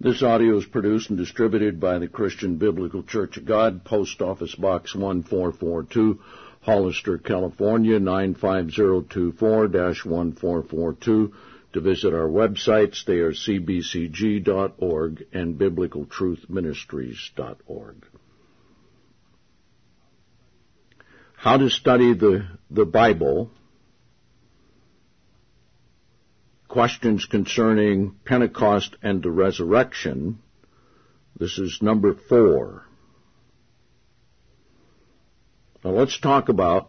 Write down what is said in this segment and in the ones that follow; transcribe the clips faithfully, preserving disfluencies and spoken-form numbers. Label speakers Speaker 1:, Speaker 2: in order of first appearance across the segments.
Speaker 1: This audio is produced and distributed by the Christian Biblical Church of God, Post Office Box one four four two, Hollister, California, nine five zero two four dash one four four two. To visit our websites, they are c b c g dot org and biblical truth ministries dot org. How to study the, the Bible. Questions concerning Pentecost and the resurrection. This is number four. Now let's talk about,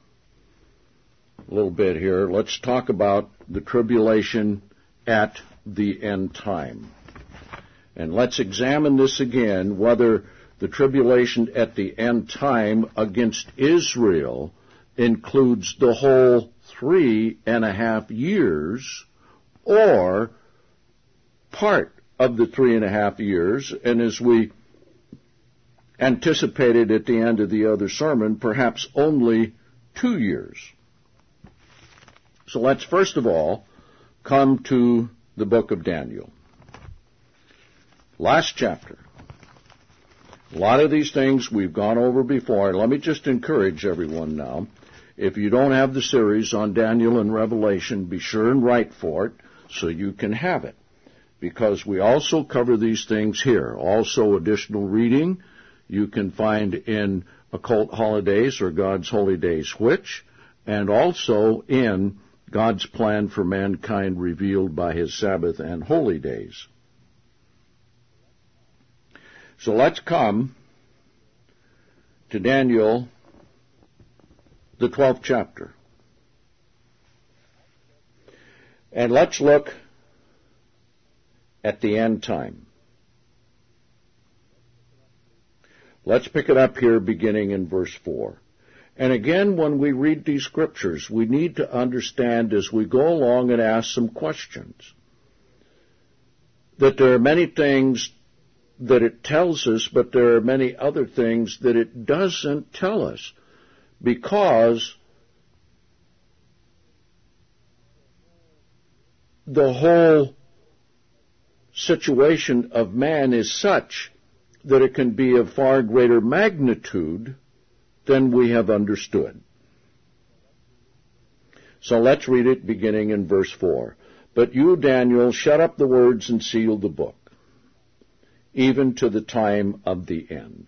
Speaker 1: a little bit here, let's talk about the tribulation at the end time. And let's examine this again, whether the tribulation at the end time against Israel includes the whole three and a half years or part of the three and a half years, and as we anticipated at the end of the other sermon, perhaps only two years. So let's first of all come to the book of Daniel. Last chapter. A lot of these things we've gone over before. Let me just encourage everyone now. If you don't have the series on Daniel and Revelation, be sure and write for it so you can have it. Because we also cover these things here. Also additional reading you can find in Occult Holidays or God's Holy Days Which, and also in God's Plan for Mankind revealed by His Sabbath and Holy Days. So let's come to Daniel, the twelfth chapter. And let's look at the end time. Let's pick it up here beginning in verse four. And again, when we read these scriptures, we need to understand as we go along and ask some questions that there are many things that it tells us, but there are many other things that it doesn't tell us, because the whole situation of man is such that it can be of far greater magnitude than we have understood. So let's read it beginning in verse four. But you, Daniel, shut up the words and seal the book, even to the time of the end.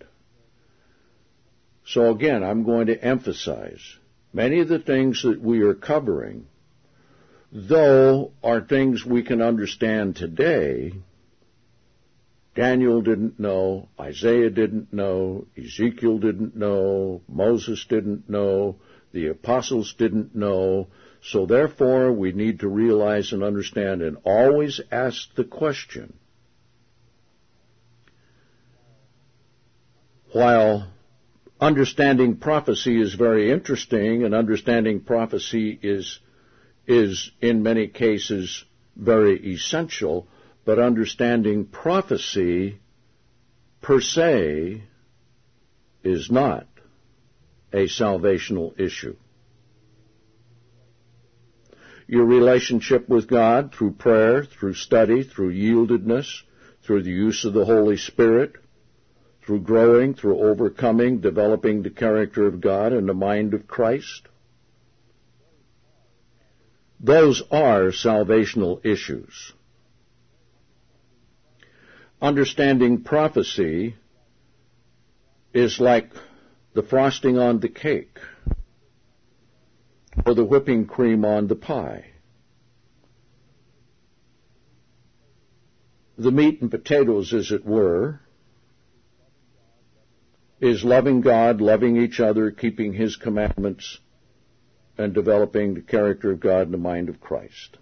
Speaker 1: So again, I'm going to emphasize, many of the things that we are covering, though are things we can understand today, Daniel didn't know, Isaiah didn't know, Ezekiel didn't know, Moses didn't know, the apostles didn't know. So therefore, we need to realize and understand and always ask the question, while understanding prophecy is very interesting, and understanding prophecy is, is in many cases very essential, but understanding prophecy per se is not a salvational issue. Your relationship with God through prayer, through study, through yieldedness, through the use of the Holy Spirit, through growing, through overcoming, developing the character of God and the mind of Christ, those are salvational issues. Understanding prophecy is like the frosting on the cake or the whipping cream on the pie. The meat and potatoes, as it were, is loving God, loving each other, keeping His commandments, and developing the character of God and the mind of Christ.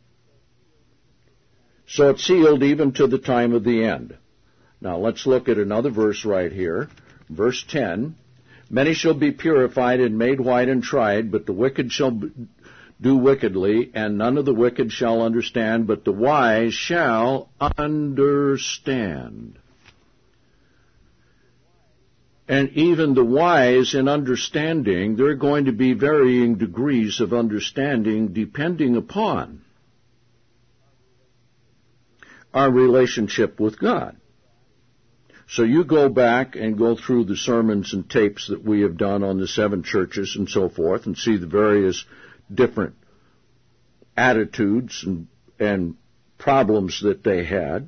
Speaker 1: So it's sealed even to the time of the end. Now let's look at another verse right here. Verse ten. Many shall be purified and made white and tried, but the wicked shall do wickedly, and none of the wicked shall understand, but the wise shall understand. And even the wise in understanding, there are going to be varying degrees of understanding depending upon our relationship with God. So you go back and go through the sermons and tapes that we have done on the seven churches and so forth and see the various different attitudes and, and problems that they had.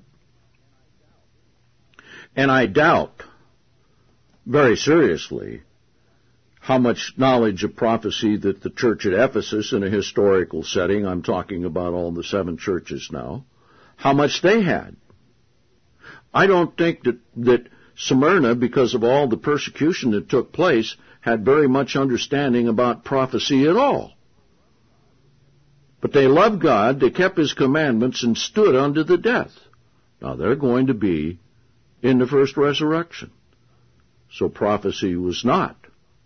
Speaker 1: And I doubt very seriously how much knowledge of prophecy that the church at Ephesus, in a historical setting, I'm talking about all the seven churches now, how much they had. I don't think that, that Smyrna, because of all the persecution that took place, had very much understanding about prophecy at all. But they loved God, they kept His commandments, and stood unto the death. Now they're going to be in the first resurrection. So prophecy was not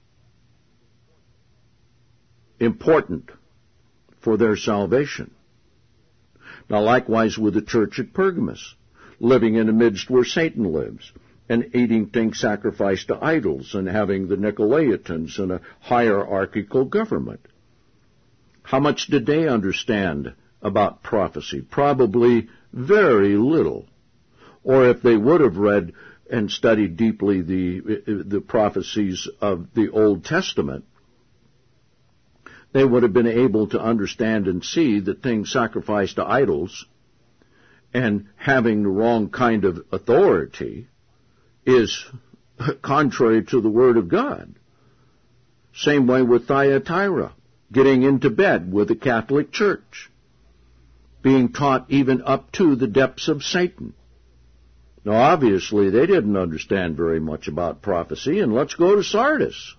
Speaker 1: important for their salvation. Now likewise with the church at Pergamos, living in the midst where Satan lives, and eating things sacrificed to idols, and having the Nicolaitans and a hierarchical government. How much did they understand about prophecy? Probably very little. Or if they would have read and studied deeply the, the prophecies of the Old Testament, they would have been able to understand and see that things sacrificed to idols and having the wrong kind of authority is contrary to the Word of God. Same way with Thyatira, getting into bed with the Catholic Church, being taught even up to the depths of Satan. Now, obviously, they didn't understand very much about prophecy, and let's go to Sardis.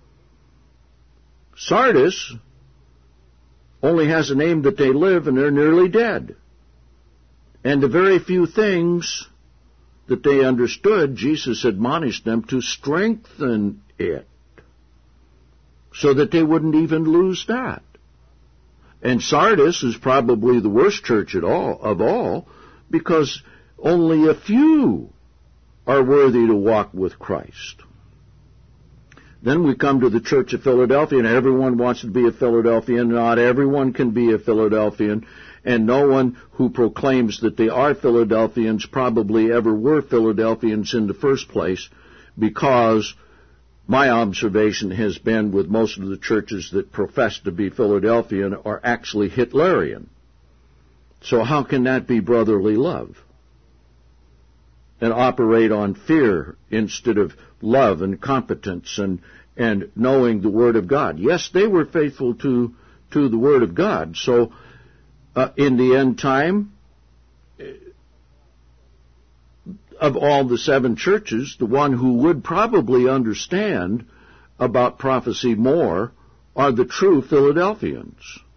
Speaker 1: Sardis only has a name that they live, and they're nearly dead. And the very few things that they understood, Jesus admonished them to strengthen it, so that they wouldn't even lose that. And Sardis is probably the worst church at all, of all, because only a few are worthy to walk with Christ. Then we come to the Church of Philadelphia, and everyone wants to be a Philadelphian. Not everyone can be a Philadelphian, and no one who proclaims that they are Philadelphians probably ever were Philadelphians in the first place, because my observation has been with most of the churches that profess to be Philadelphian are actually Hitlerian. So how can that be brotherly love? And operate on fear instead of love and competence and, and knowing the Word of God. Yes, they were faithful to, to the Word of God. So uh, in the end time, of all the seven churches, the one who would probably understand about prophecy more are the true Philadelphians.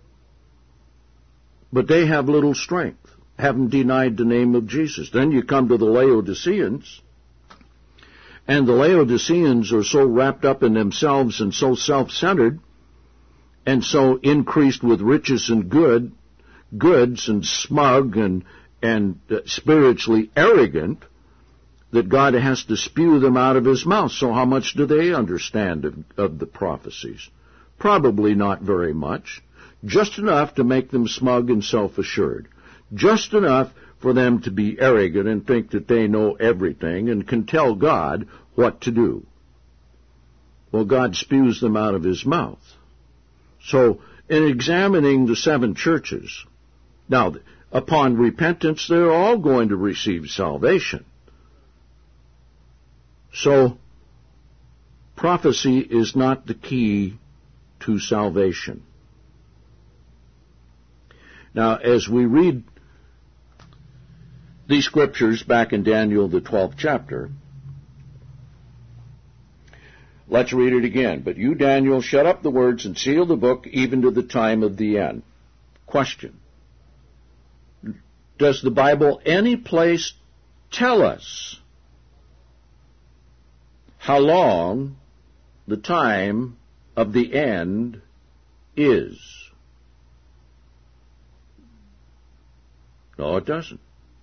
Speaker 1: But they have little strength, haven't denied the name of Jesus. Then you come to the Laodiceans, and the Laodiceans are so wrapped up in themselves and so self-centered and so increased with riches and good, goods and smug and, and uh, spiritually arrogant that God has to spew them out of His mouth. So how much do they understand of, of the prophecies? Probably not very much. Just enough to make them smug and self-assured. Just enough for them to be arrogant and think that they know everything and can tell God what to do. Well, God spews them out of His mouth. So, in examining the seven churches, now, upon repentance, they're all going to receive salvation. So, prophecy is not the key to salvation. Now, as we read these scriptures back in Daniel, the twelfth chapter, let's read it again. But you, Daniel, shut up the words and seal the book even to the time of the end. Question. Does the Bible any place tell us how long the time of the end is? No, it doesn't.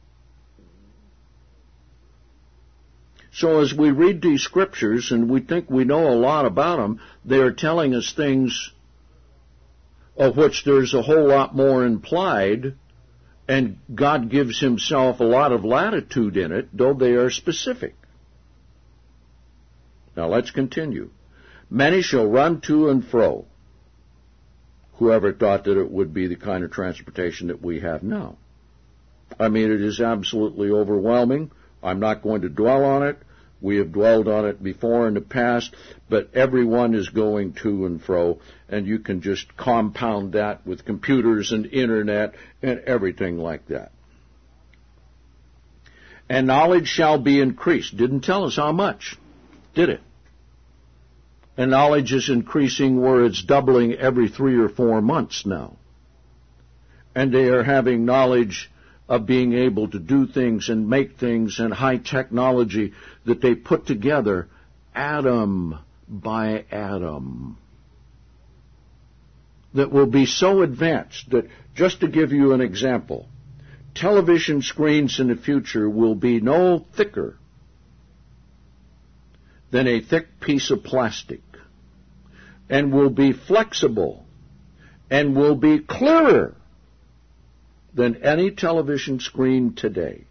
Speaker 1: So as we read these scriptures and we think we know a lot about them, they are telling us things of which there's a whole lot more implied And God gives himself a lot of latitude in it, though they are specific. Now let's continue. Many shall run to and fro. Whoever thought that it would be the kind of transportation that we have now? I mean, it is absolutely overwhelming. I'm not going to dwell on it. We have dwelled on it before in the past, but everyone is going to and fro, and you can just compound that with computers and internet and everything like that. And knowledge shall be increased. Didn't tell us how much, did it? And knowledge is increasing where it's doubling every three or four months now. And they are having knowledge of being able to do things and make things and high technology that they put together atom by atom that will be so advanced that, just to give you an example, television screens in the future will be no thicker than a thick piece of plastic, and will be flexible, and will be clearer than any television screen today.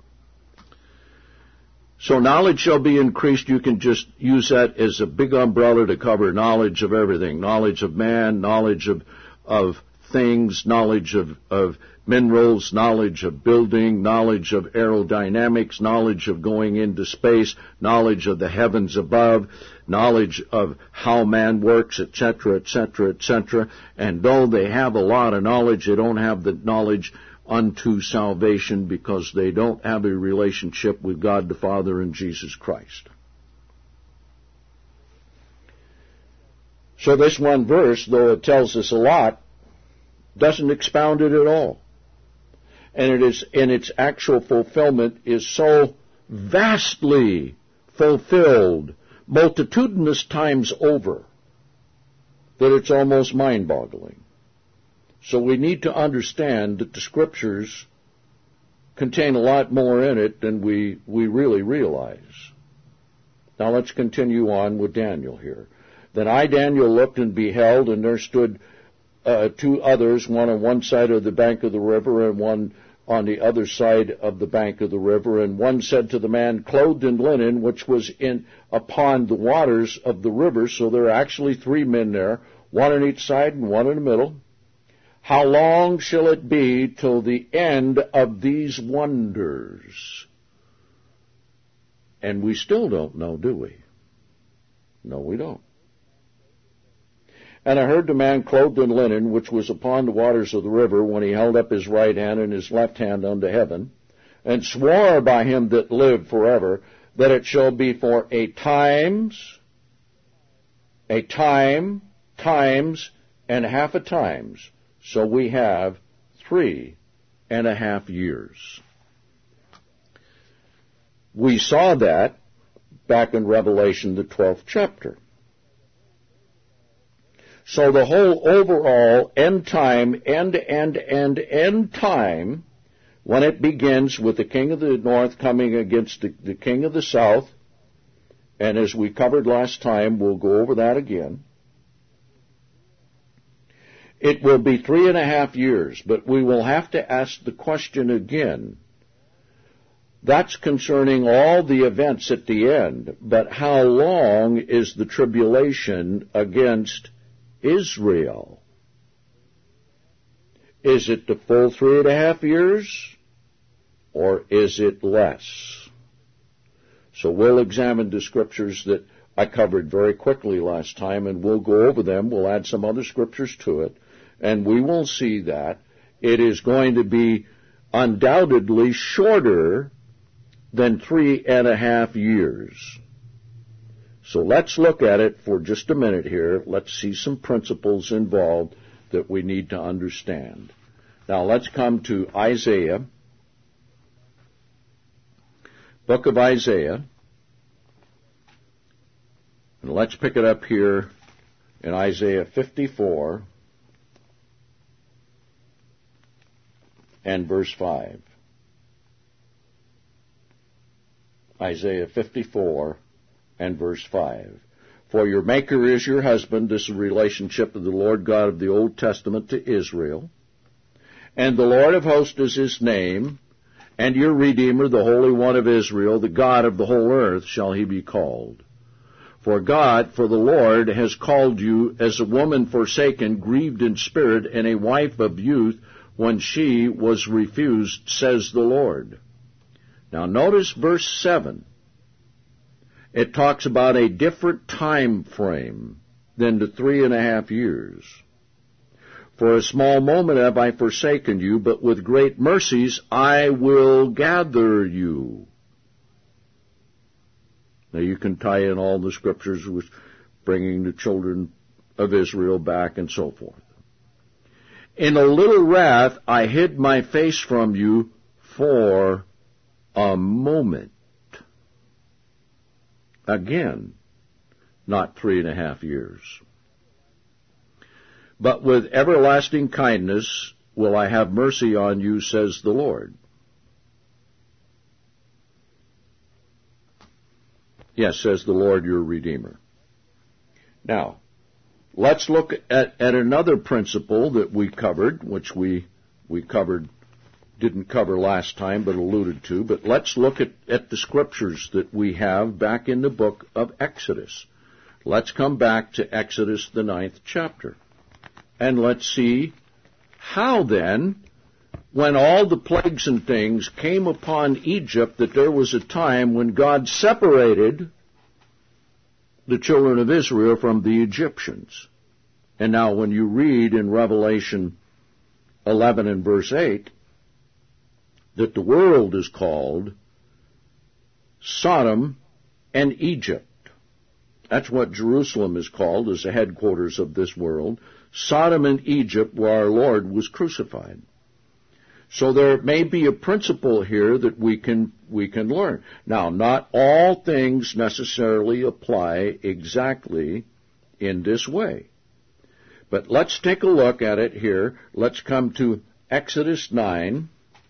Speaker 1: So knowledge shall be increased. You can just use that as a big umbrella to cover knowledge of everything. Knowledge of man, knowledge of, of things, knowledge of, of minerals, knowledge of building, knowledge of aerodynamics, knowledge of going into space, knowledge of the heavens above, knowledge of how man works, et cetera, et cetera, et cetera. And though they have a lot of knowledge, they don't have the knowledge unto salvation because they don't have a relationship with God the Father and Jesus Christ. So this one verse, though it tells us a lot, doesn't expound it at all. And it is, in its actual fulfillment, is so vastly fulfilled, multitudinous times over, that it's almost mind-boggling. So we need to understand that the Scriptures contain a lot more in it than we, we really realize. Now let's continue on with Daniel here. Then I, Daniel, looked and beheld, and there stood uh, two others, one on one side of the bank of the river and one on the other side of the bank of the river. And one said to the man clothed in linen, which was in upon the waters of the river, so there are actually three men there, one on each side and one in the middle. How long shall it be till the end of these wonders? And we still don't know, do we? No, we don't. And I heard the man clothed in linen, which was upon the waters of the river, when he held up his right hand and his left hand unto heaven, and swore by him that lived forever, that it shall be for a times, a time, times, and half a times. So we have three and a half years. We saw that back in Revelation, the twelfth chapter. So the whole overall end time, end, end, end, end time, when it begins with the king of the north coming against the, the king of the south, and as we covered last time, we'll go over that again. It will be three and a half years, but we will have to ask the question again. That's concerning all the events at the end, but how long is the tribulation against Israel? Is it the full three and a half years, or is it less? So we'll examine the scriptures that I covered very quickly last time, and we'll go over them. We'll add some other scriptures to it, and we will see that it is going to be undoubtedly shorter than three and a half years. So let's look at it for just a minute here. Let's see some principles involved that we need to understand. Now let's come to Isaiah, book of Isaiah, and let's pick it up here in Isaiah fifty-four and verse five. Isaiah fifty-four and verse five. For your Maker is your husband. This is a relationship of the Lord God of the Old Testament to Israel. And the Lord of hosts is his name, and your Redeemer, the Holy One of Israel, the God of the whole earth, shall he be called. For God, for the Lord, has called you as a woman forsaken, grieved in spirit, and a wife of youth, when she was refused, says the Lord. Now notice verse seven. It talks about a different time frame than the three and a half years. For a small moment have I forsaken you, but with great mercies I will gather you. Now you can tie in all the scriptures with bringing the children of Israel back and so forth. In a little wrath I hid my face from you for a moment. Again, not three and a half years. But with everlasting kindness will I have mercy on you, says the Lord. Yes, says the Lord your Redeemer. Now, let's look at, at another principle that we covered, which we we covered, didn't cover last time, but alluded to. But let's look at, at the scriptures that we have back in the book of Exodus. Let's come back to Exodus, the ninth chapter. And let's see how then, when all the plagues and things came upon Egypt, that there was a time when God separated the children of Israel from the Egyptians. And now when you read in Revelation eleven and verse eight, that the world is called Sodom and Egypt. That's what Jerusalem is called, as the headquarters of this world. Sodom and Egypt, where our Lord was crucified. So there may be a principle here that we can we can learn. Now, not all things necessarily apply exactly in this way. But let's take a look at it here. Let's come to Exodus nine,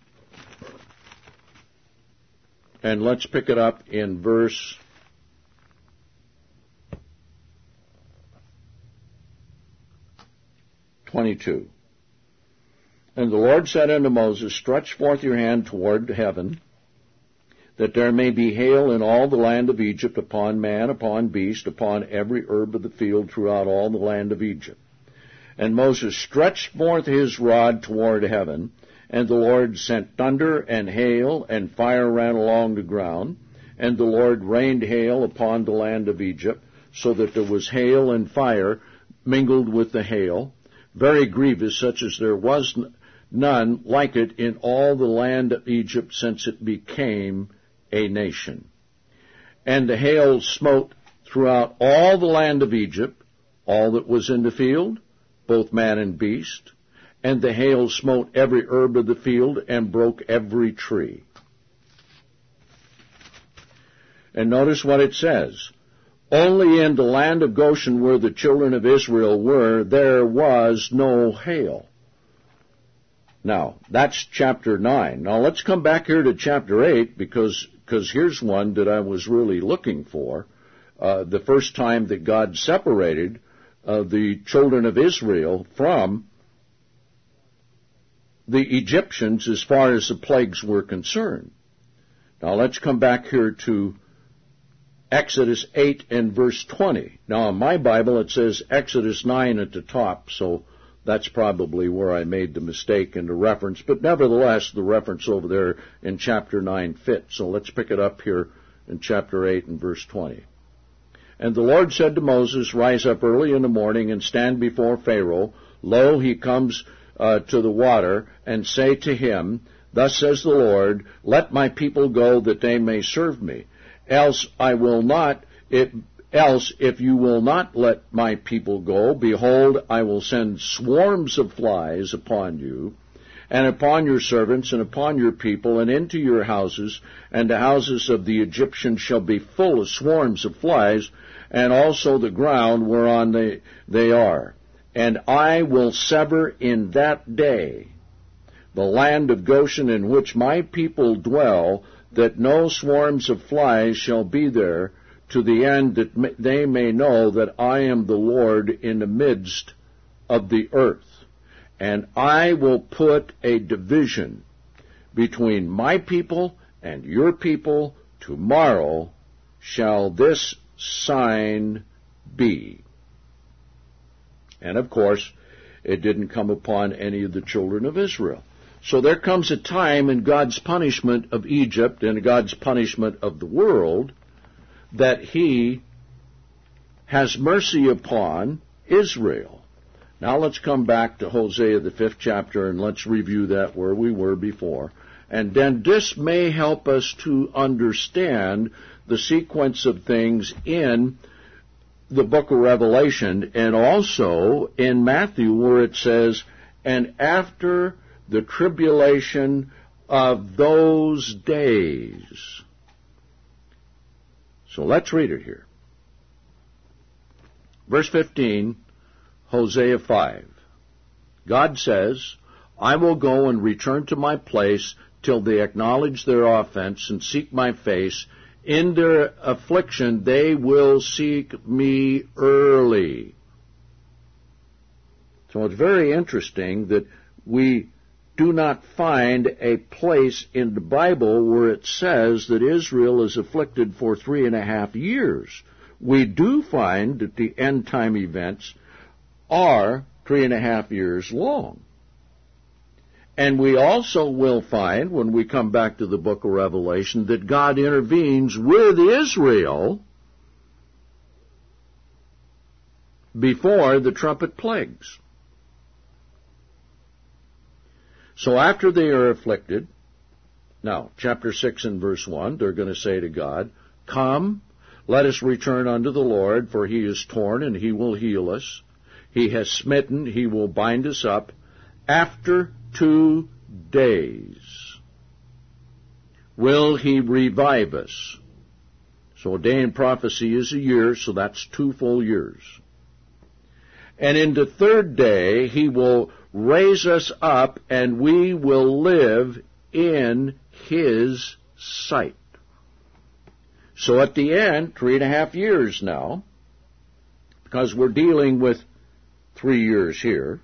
Speaker 1: and let's pick it up in verse twenty-two. And the Lord said unto Moses, stretch forth your hand toward heaven, that there may be hail in all the land of Egypt, upon man, upon beast, upon every herb of the field throughout all the land of Egypt. And Moses stretched forth his rod toward heaven, and the Lord sent thunder and hail, and fire ran along the ground, and the Lord rained hail upon the land of Egypt, so that there was hail and fire mingled with the hail, very grievous, such as there was none like it in all the land of Egypt since it became a nation. And the hail smote throughout all the land of Egypt, all that was in the field, both man and beast, and the hail smote every herb of the field and broke every tree. And notice what it says. Only in the land of Goshen, where the children of Israel were, there was no hail. Now, that's chapter nine. Now, let's come back here to chapter eight, because because here's one that I was really looking for. Uh, the first time that God separated uh, the children of Israel from the Egyptians as far as the plagues were concerned. Now, let's come back here to Exodus eight and verse twenty. Now, in my Bible, it says Exodus nine at the top, so that's probably where I made the mistake in the reference. But nevertheless, the reference over there in chapter nine fits. So let's pick it up here in chapter eight and verse twenty. And the Lord said to Moses, rise up early in the morning and stand before Pharaoh. Lo, he comes uh, to the water, and say to him, thus says the Lord, let my people go that they may serve me. Else I will not, it, else if you will not let my people go, behold, I will send swarms of flies upon you, and upon your servants, and upon your people, and into your houses, and the houses of the Egyptians shall be full of swarms of flies, and also the ground whereon they, they are. And I will sever in that day the land of Goshen in which my people dwell, that no swarms of flies shall be there, to the end that they may know that I am the Lord in the midst of the earth. and I will put a division between my people and your people. Tomorrow shall this sign be. And of course, it didn't come upon any of the children of Israel. So there comes a time in God's punishment of Egypt and God's punishment of the world that He has mercy upon Israel. Now let's come back to Hosea, the fifth chapter, and let's review that where we were before. And then this may help us to understand the sequence of things in the book of Revelation, and also in Matthew, where it says, and after the tribulation of those days. So let's read it here. Verse fifteen, Hosea five. God says, I will go and return to my place till they acknowledge their offense and seek my face. In their affliction they will seek me early. So it's very interesting that we do not find a place in the Bible where it says that Israel is afflicted for three and a half years. We do find that the end-time events are three and a half years long. And we also will find, when we come back to the book of Revelation, that God intervenes with Israel before the trumpet plagues. So after they are afflicted, now, chapter six and verse one, they're going to say to God, come, let us return unto the Lord, for He is torn, and He will heal us. He has smitten, He will bind us up. After two days will He revive us. So a day in prophecy is a year, so that's two full years. And in the third day He will raise us up, and we will live in His sight. So at the end, three and a half years now, because we're dealing with three years here,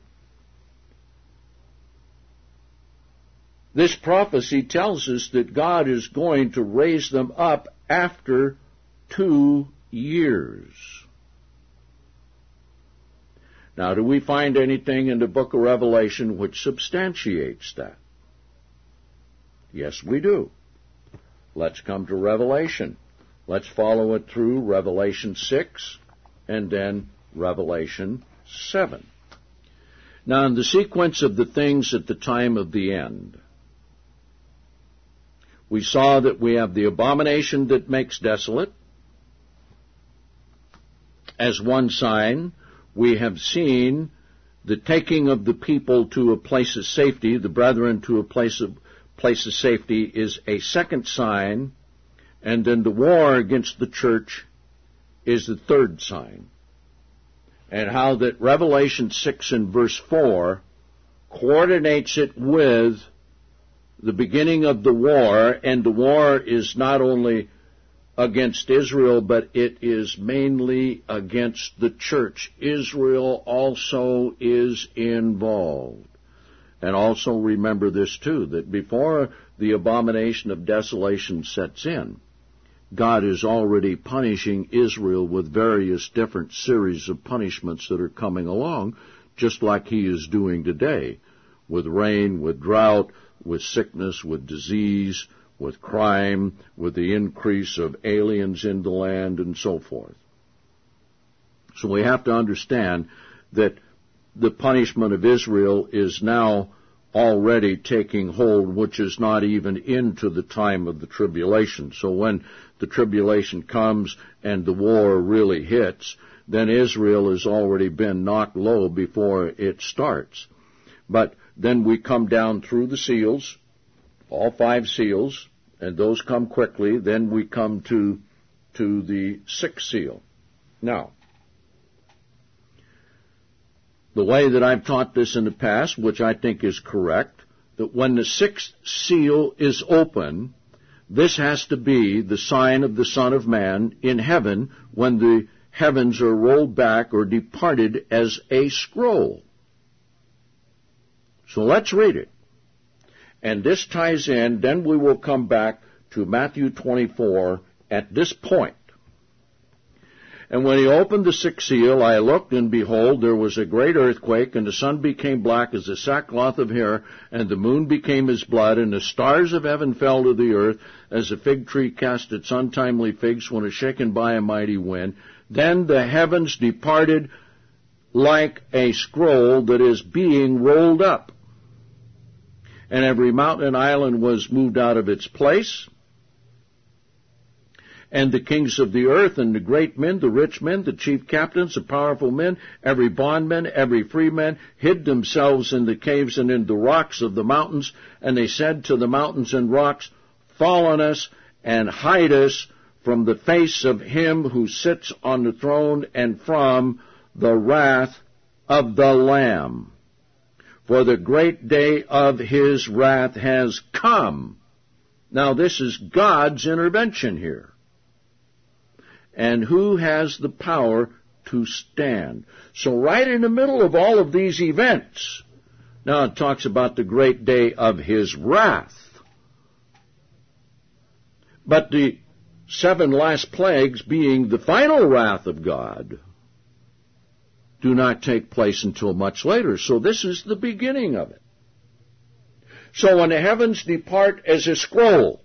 Speaker 1: this prophecy tells us that God is going to raise them up after two years. Now, do we find anything in the book of Revelation which substantiates that? Yes, we do. Let's come to Revelation. Let's follow it through Revelation six and then Revelation seven. Now, in the sequence of the things at the time of the end, we saw that we have the abomination that makes desolate. As one sign, we have seen the taking of the people to a place of safety, the brethren to a place of, place of safety, is a second sign, and then the war against the church is the third sign. And how that Revelation six and verse four coordinates it with the beginning of the war, and the war is not only against Israel, but it is mainly against the church. Israel also is involved. And also remember this too, that before the abomination of desolation sets in, God is already punishing Israel with various different series of punishments that are coming along, just like He is doing today, with rain, with drought, with sickness, with disease, with crime, with the increase of aliens in the land, and so forth. So we have to understand that the punishment of Israel is now already taking hold, which is not even into the time of the tribulation. So when the tribulation comes and the war really hits, then Israel has already been knocked low before it starts. But then we come down through the seals, all five seals, and those come quickly. Then we come to, to the sixth seal. Now, the way that I've taught this in the past, which I think is correct, that when the sixth seal is open, this has to be the sign of the Son of Man in heaven when the heavens are rolled back or departed as a scroll. So let's read it. And this ties in, then we will come back to Matthew twenty-four at this point. And when he opened the sixth seal, I looked, and behold, there was a great earthquake, and the sun became black as a sackcloth of hair, and the moon became as blood, and the stars of heaven fell to the earth, as a fig tree cast its untimely figs when it is shaken by a mighty wind. Then the heavens departed like a scroll that is being rolled up, and every mountain and island was moved out of its place. And the kings of the earth, and the great men, the rich men, the chief captains, the powerful men, every bondman, every freeman, hid themselves in the caves and in the rocks of the mountains. And they said to the mountains and rocks, Fall on us, and hide us from the face of him who sits on the throne, and from the wrath of the Lamb. For the great day of his wrath has come. Now this is God's intervention here. And who has the power to stand? So right in the middle of all of these events, now it talks about the great day of his wrath. But the seven last plagues, being the final wrath of God, do not take place until much later. So this is the beginning of it. So when the heavens depart as a scroll,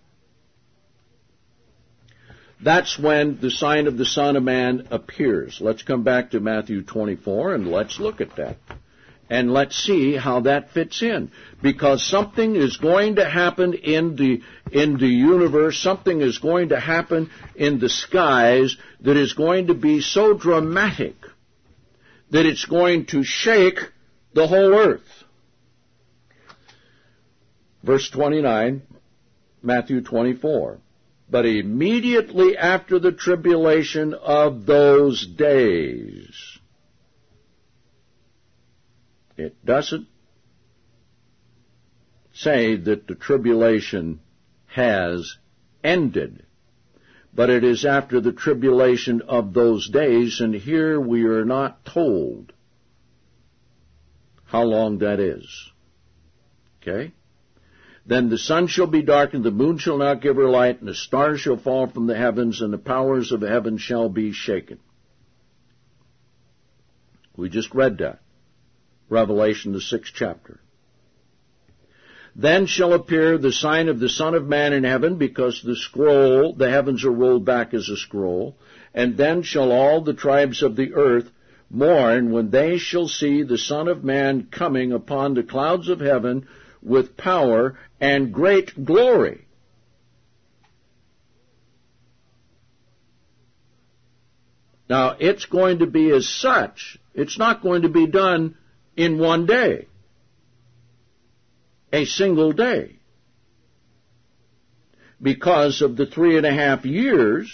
Speaker 1: that's when the sign of the Son of Man appears. Let's come back to Matthew twenty-four and let's look at that. And let's see how that fits in. Because something is going to happen in the, in the universe, something is going to happen in the skies that is going to be so dramatic that it's going to shake the whole earth. Verse twenty-nine, Matthew twenty-four. But immediately after the tribulation of those days. It doesn't say that the tribulation has ended, but it is after the tribulation of those days, and here we are not told how long that is. Okay? Then the sun shall be darkened, the moon shall not give her light, and the stars shall fall from the heavens, and the powers of heaven shall be shaken. We just read that. Revelation, the sixth chapter. Then shall appear the sign of the Son of Man in heaven, because the scroll, the heavens are rolled back as a scroll. And then shall all the tribes of the earth mourn when they shall see the Son of Man coming upon the clouds of heaven with power and great glory. Now, it's going to be as such. It's not going to be done in one day, a single day, because of the three and a half years.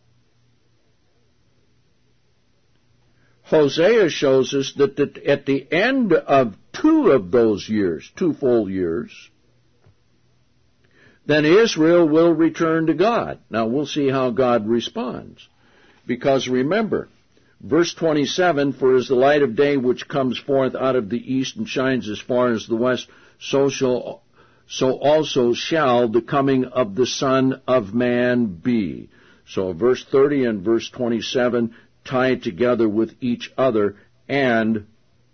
Speaker 1: Hosea shows us that at the end of two of those years, two full years, then Israel will return to God. Now we'll see how God responds. Because remember, verse twenty-seven, For as the light of day which comes forth out of the east and shines as far as the west, so shall, so also shall the coming of the Son of Man be. So verse thirty and verse twenty-seven tie together with each other and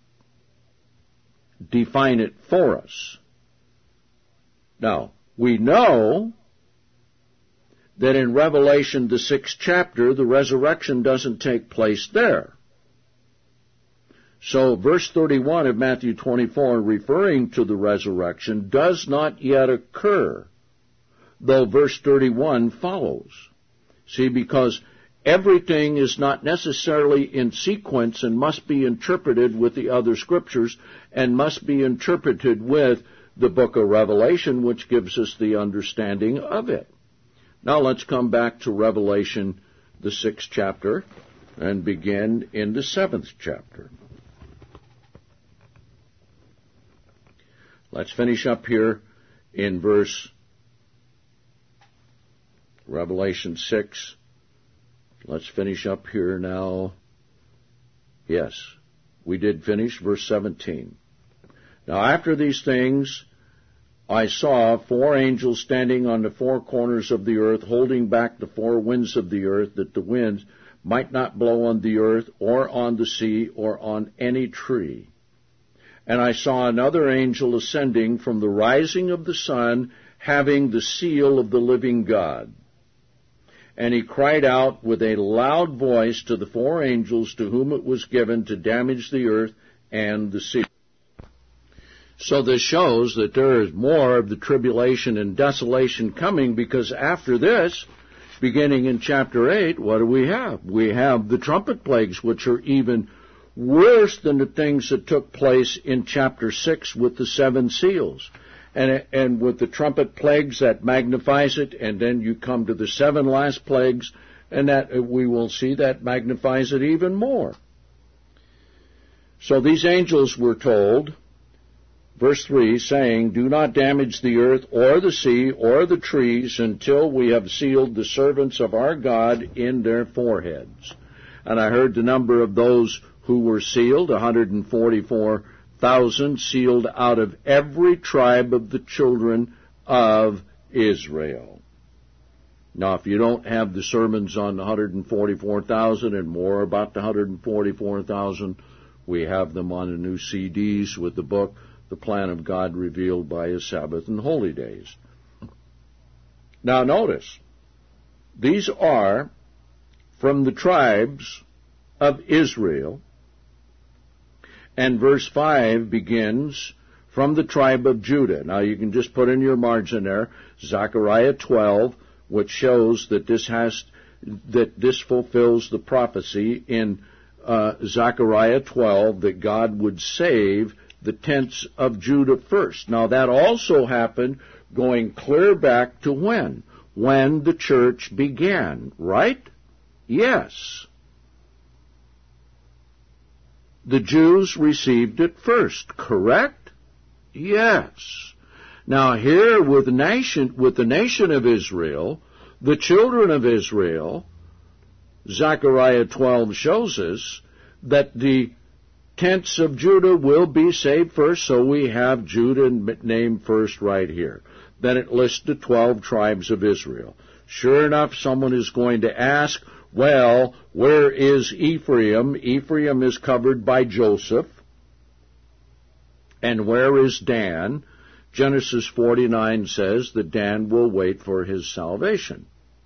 Speaker 1: define it for us. Now, we know that in Revelation, the sixth chapter, the resurrection doesn't take place there. So verse thirty-one of Matthew twenty-four, referring to the resurrection, does not yet occur, though verse thirty-one follows. See, because everything is not necessarily in sequence and must be interpreted with the other scriptures and must be interpreted with the book of Revelation, which gives us the understanding of it. Now let's come back to Revelation, the sixth chapter, and begin in the seventh chapter. Let's finish up here in verse Revelation six. Let's finish up here now. Yes, we did finish verse seventeen. Now after these things I saw four angels standing on the four corners of the earth, holding back the four winds of the earth, that the winds might not blow on the earth, or on the sea, or on any tree. And I saw another angel ascending from the rising of the sun, having the seal of the living God. And he cried out with a loud voice to the four angels to whom it was given to damage the earth and the sea. So this shows that there is more of the tribulation and desolation coming, because after this, beginning in chapter eight, what do we have? We have the trumpet plagues, which are even worse than the things that took place in chapter six with the seven seals. And, and with the trumpet plagues, that magnifies it, and then you come to the seven last plagues, and that we will see that magnifies it even more. So these angels were told, verse three, saying, "Do not damage the earth or the sea or the trees until we have sealed the servants of our God in their foreheads." And I heard the number of those who were sealed, one hundred forty-four thousand, sealed out of every tribe of the children of Israel. Now, if you don't have the sermons on the one hundred forty-four thousand and more about the one hundred forty-four thousand, we have them on the new C Ds with the book, The Plan of God Revealed by His Sabbath and Holy Days. Now notice, these are from the tribes of Israel, and verse five begins from the tribe of Judah. Now you can just put in your margin there, Zechariah twelve, which shows that this has, that this fulfills the prophecy in uh, Zechariah twelve, that God would save the tents of Judah first. Now that also happened going clear back to when? When the church began, right? Yes. The Jews received it first, correct? Yes. Now here with the nation, with the nation of Israel, the children of Israel, Zechariah twelve shows us that the tents of Judah will be saved first, so we have Judah named first right here. Then it lists the twelve tribes of Israel. Sure enough, someone is going to ask, well, where is Ephraim? Ephraim is covered by Joseph. And where is Dan? Genesis forty-nine says that Dan will wait for his salvation.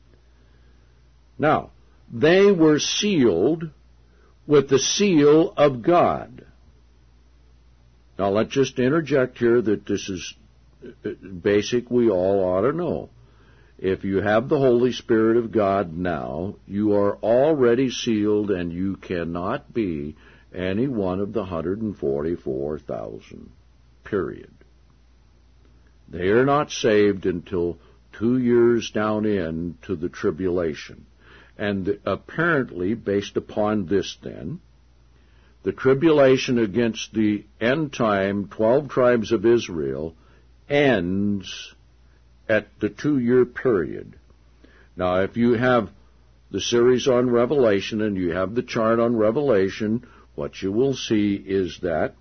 Speaker 1: Now, they were sealed with the seal of God. Now, let's just interject here that this is basic, we all ought to know. If you have the Holy Spirit of God now, you are already sealed, and you cannot be any one of the one hundred forty-four thousand, period. They are not saved until two years down into the tribulation. And apparently, based upon this then, the tribulation against the end time twelve tribes of Israel ends at the two-year period. Now, if you have the series on Revelation and you have the chart on Revelation, what you will see is that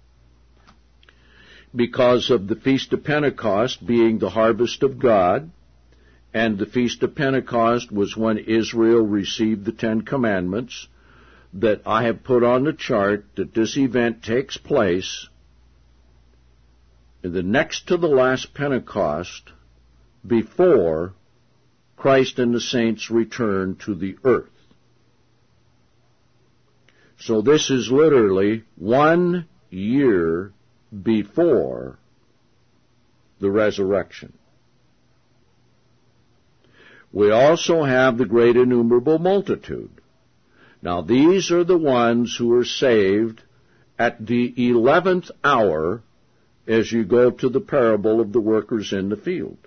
Speaker 1: because of the Feast of Pentecost being the harvest of God, and the Feast of Pentecost was when Israel received the Ten Commandments, that I have put on the chart that this event takes place in the next to the last Pentecost before Christ and the saints return to the earth. So this is literally one year before the resurrection. We also have the great innumerable multitude. Now these are the ones who are saved at the eleventh hour as you go to the parable of the workers in the field.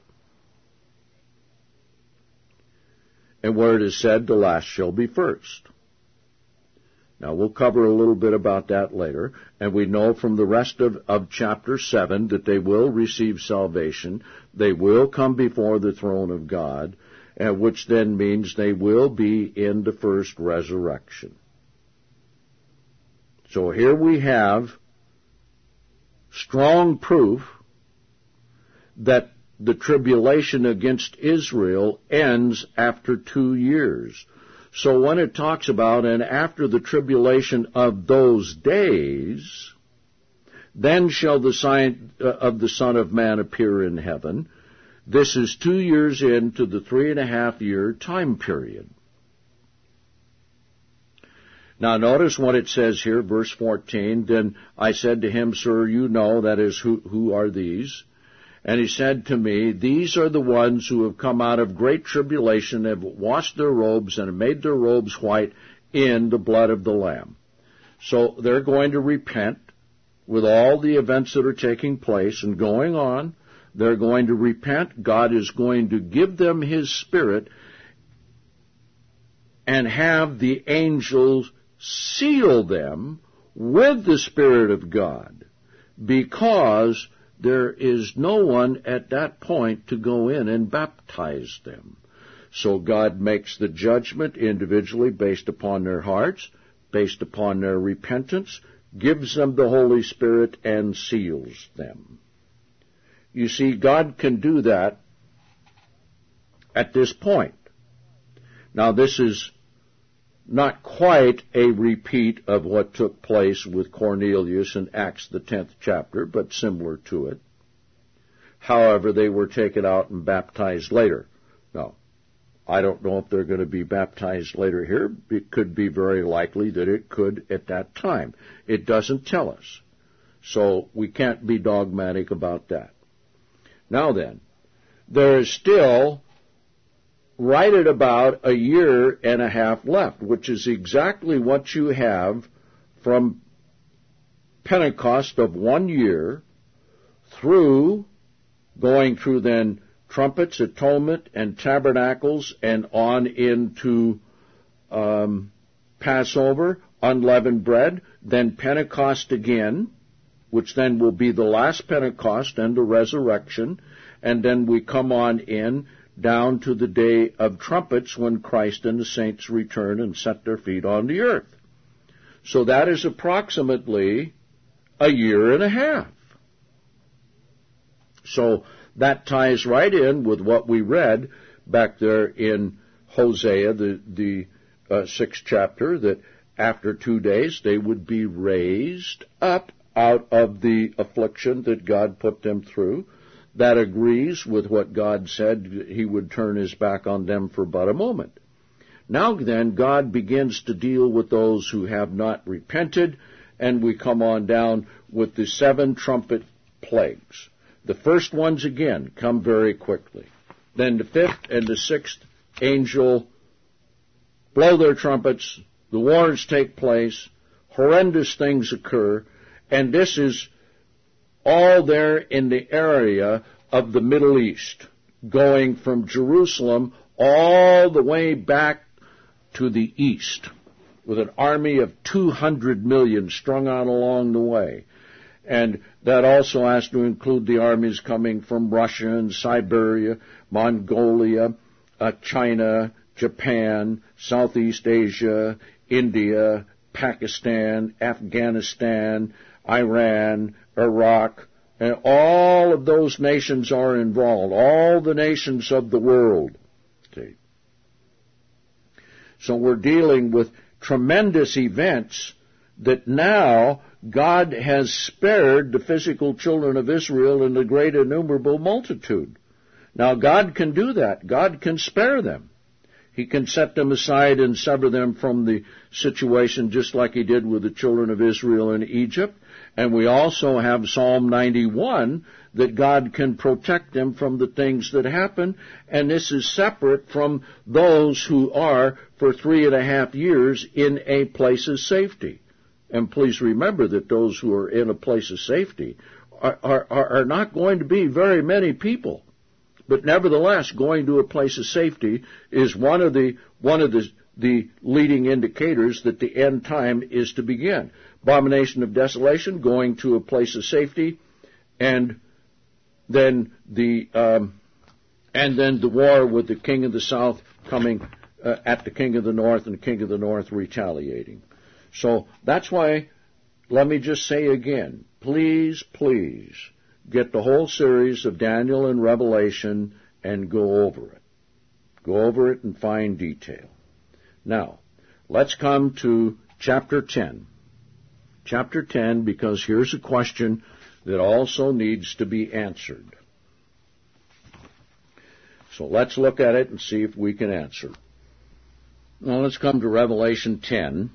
Speaker 1: And where it is said, the last shall be first. Now, we'll cover a little bit about that later, and we know from the rest of, of chapter seven that they will receive salvation. They will come before the throne of God, and which then means they will be in the first resurrection. So here we have strong proof that the tribulation against Israel ends after two years. So when it talks about, and after the tribulation of those days, then shall the sign of the Son of Man appear in heaven. This is two years into the three and a half year time period. Now notice what it says here, verse fourteen. Then I said to him, Sir, you know, that is, who, who are these? And he said to me, These are the ones who have come out of great tribulation, have washed their robes, and have made their robes white in the blood of the Lamb. So they're going to repent with all the events that are taking place and going on. They're going to repent. God is going to give them His Spirit and have the angels seal them with the Spirit of God, because there is no one at that point to go in and baptize them. So God makes the judgment individually based upon their hearts, based upon their repentance, gives them the Holy Spirit, and seals them. You see, God can do that at this point. Now, this is not quite a repeat of what took place with Cornelius in Acts the tenth chapter, but similar to it. However, they were taken out and baptized later. Now, I don't know if they're going to be baptized later here. It could be very likely that it could at that time. It doesn't tell us. So we can't be dogmatic about that. Now then, there is still right at about a year and a half left, which is exactly what you have from Pentecost of one year through, going through then trumpets, atonement, and tabernacles, and on into um, Passover, unleavened bread, then Pentecost again, which then will be the last Pentecost and the resurrection, and then we come on in down to the day of trumpets when Christ and the saints return and set their feet on the earth. So that is approximately a year and a half. So that ties right in with what we read back there in Hosea, the, the uh, sixth chapter, that after two days they would be raised up out of the affliction that God put them through. That agrees with what God said He would turn His back on them for but a moment. Now then, God begins to deal with those who have not repented, and we come on down with the seven trumpet plagues. The first ones, again, come very quickly. Then the fifth and the sixth angel blow their trumpets, the wars take place, horrendous things occur, and this is all there in the area of the Middle East, going from Jerusalem all the way back to the east, with an army of two hundred million strung out along the way. And that also has to include the armies coming from Russia and Siberia, Mongolia, uh, China, Japan, Southeast Asia, India, Pakistan, Afghanistan, Iran, Iraq, and all of those nations are involved, all the nations of the world. See? So we're dealing with tremendous events that now God has spared the physical children of Israel in the great innumerable multitude. Now God can do that. God can spare them. He can set them aside and sever them from the situation just like He did with the children of Israel in Egypt. And we also have Psalm ninety-one, that God can protect them from the things that happen, and this is separate from those who are for three and a half years in a place of safety. And please remember that those who are in a place of safety are, are, are not going to be very many people. But nevertheless, going to a place of safety is one of the one of the, the leading indicators that the end time is to begin. Abomination of desolation, going to a place of safety, and then the um, and then the war with the king of the south coming uh, at the king of the north, and the king of the north retaliating. So that's why let me just say again, please, please, get the whole series of Daniel and Revelation and go over it. Go over it in fine detail. Now, let's come to chapter ten. Chapter ten, because here's a question that also needs to be answered. So let's look at it and see if we can answer. Now let's come to Revelation ten.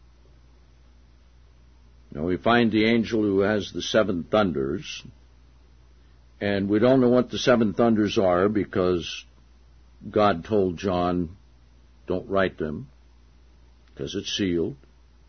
Speaker 1: Now we find the angel who has the seven thunders, and we don't know what the seven thunders are because God told John, don't write them, because it's sealed.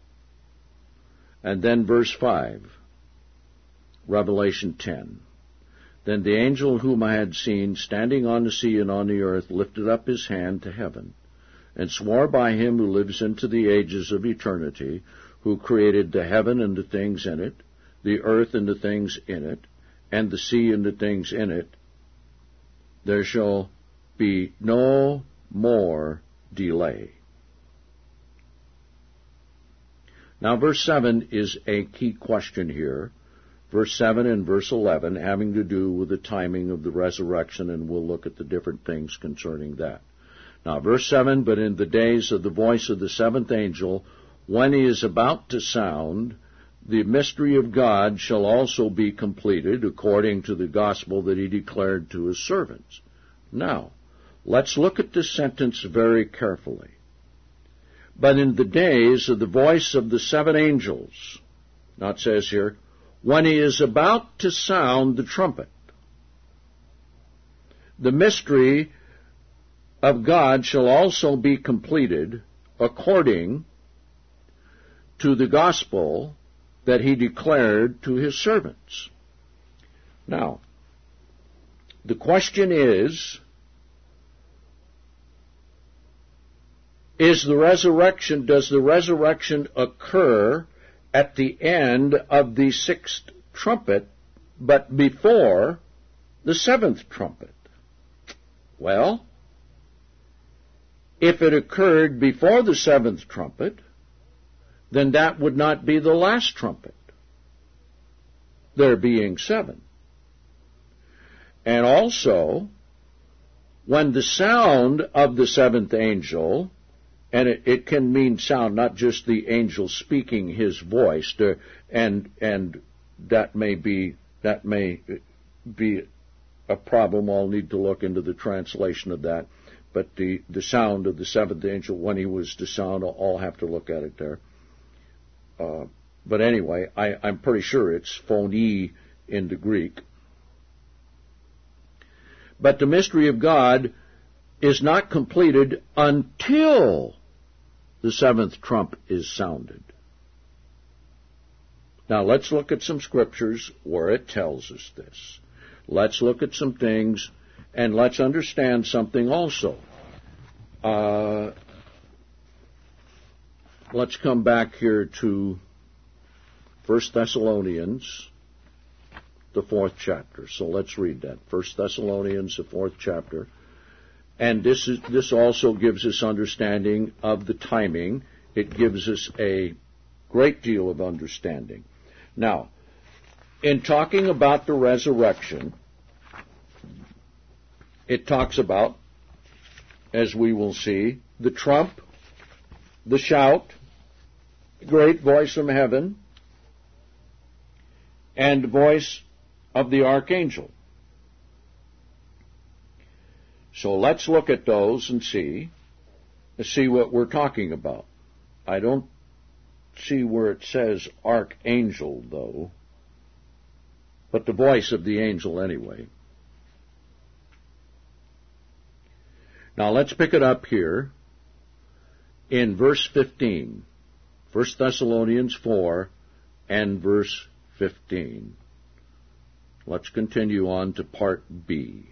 Speaker 1: And then verse five, Revelation ten. Then the angel whom I had seen standing on the sea and on the earth lifted up his hand to heaven, and swore by him who lives into the ages of eternity, who created the heaven and the things in it, the earth and the things in it, and the sea and the things in it, there shall be no more delay. Now verse seven is a key question here. Verse seven and verse eleven having to do with the timing of the resurrection, and we'll look at the different things concerning that. Now verse seven, but in the days of the voice of the seventh angel, when he is about to sound, the mystery of God shall also be completed according to the gospel that he declared to his servants. Now, let's look at this sentence very carefully. But in the days of the voice of the seven angels, now it says here, when he is about to sound the trumpet, the mystery of God shall also be completed according to the gospel that he declared to his servants. Now, the question is, is the resurrection, does the resurrection occur at the end of the sixth trumpet, but before the seventh trumpet? Well, if it occurred before the seventh trumpet, then that would not be the last trumpet, there being seven. And also, when the sound of the seventh angel, and it, it can mean sound, not just the angel speaking his voice, to, and and that may be that may be a problem. I'll need to look into the translation of that. But the, the sound of the seventh angel, when he was to sound, I'll, I'll have to look at it there. Uh, but anyway, I, I'm pretty sure it's phoni in the Greek. But the mystery of God is not completed until the seventh trump is sounded. Now let's look at some scriptures where it tells us this. Let's look at some things, and let's understand something also. Uh, let's come back here to First Thessalonians, the fourth chapter. So let's read that. First Thessalonians, the fourth chapter. And this is this also gives us understanding of the timing. It gives us a great deal of understanding. Now, in talking about the resurrection, it talks about, as we will see, the trump, the shout, the great voice from heaven, and the voice of the archangel. So let's look at those and see, see what we're talking about. I don't see where it says archangel, though, but the voice of the angel anyway. Now let's pick it up here in verse fifteen. First Thessalonians four and verse fifteen. Let's continue on to part B.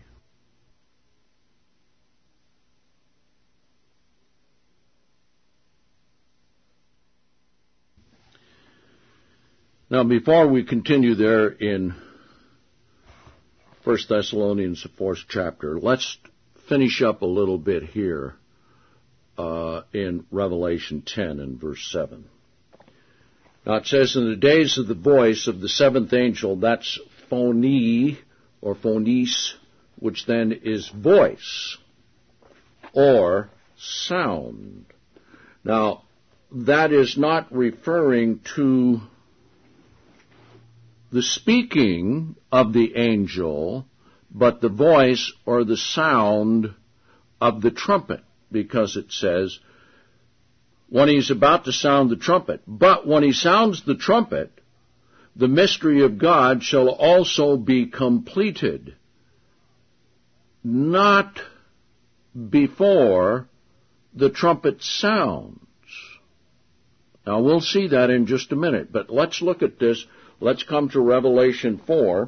Speaker 1: Now, before we continue there in First Thessalonians, the fourth chapter, let's finish up a little bit here uh, in Revelation ten and verse seven. Now it says in the days of the voice of the seventh angel, that's phoni or phonies, which then is voice or sound. Now that is not referring to the speaking of the angel, but the voice or the sound of the trumpet, because it says, when he's about to sound the trumpet. But when he sounds the trumpet, the mystery of God shall also be completed, not before the trumpet sounds. Now we'll see that in just a minute, but let's look at this. Let's come to Revelation four,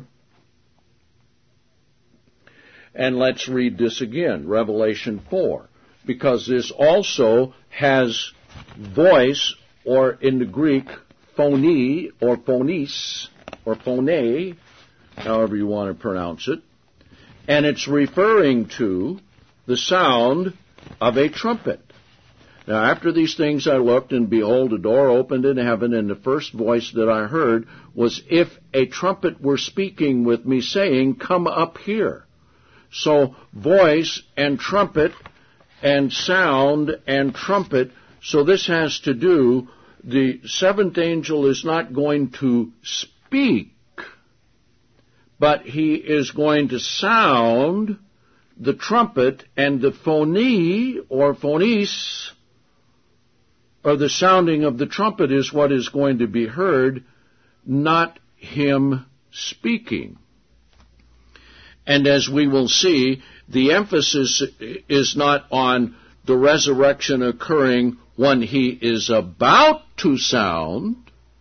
Speaker 1: and let's read this again, Revelation four, because this also has voice, or in the Greek, phoni, or phonies, or phone, however you want to pronounce it, and it's referring to the sound of a trumpet. Now, after these things I looked, and behold, a door opened in heaven, and the first voice that I heard was if a trumpet were speaking with me, saying, come up here. So, voice and trumpet and sound and trumpet. So this has to do, the seventh angel is not going to speak, but he is going to sound the trumpet, and the phoni, or phonies, or the sounding of the trumpet is what is going to be heard, not him speaking. And as we will see, the emphasis is not on the resurrection occurring when he is about to sound,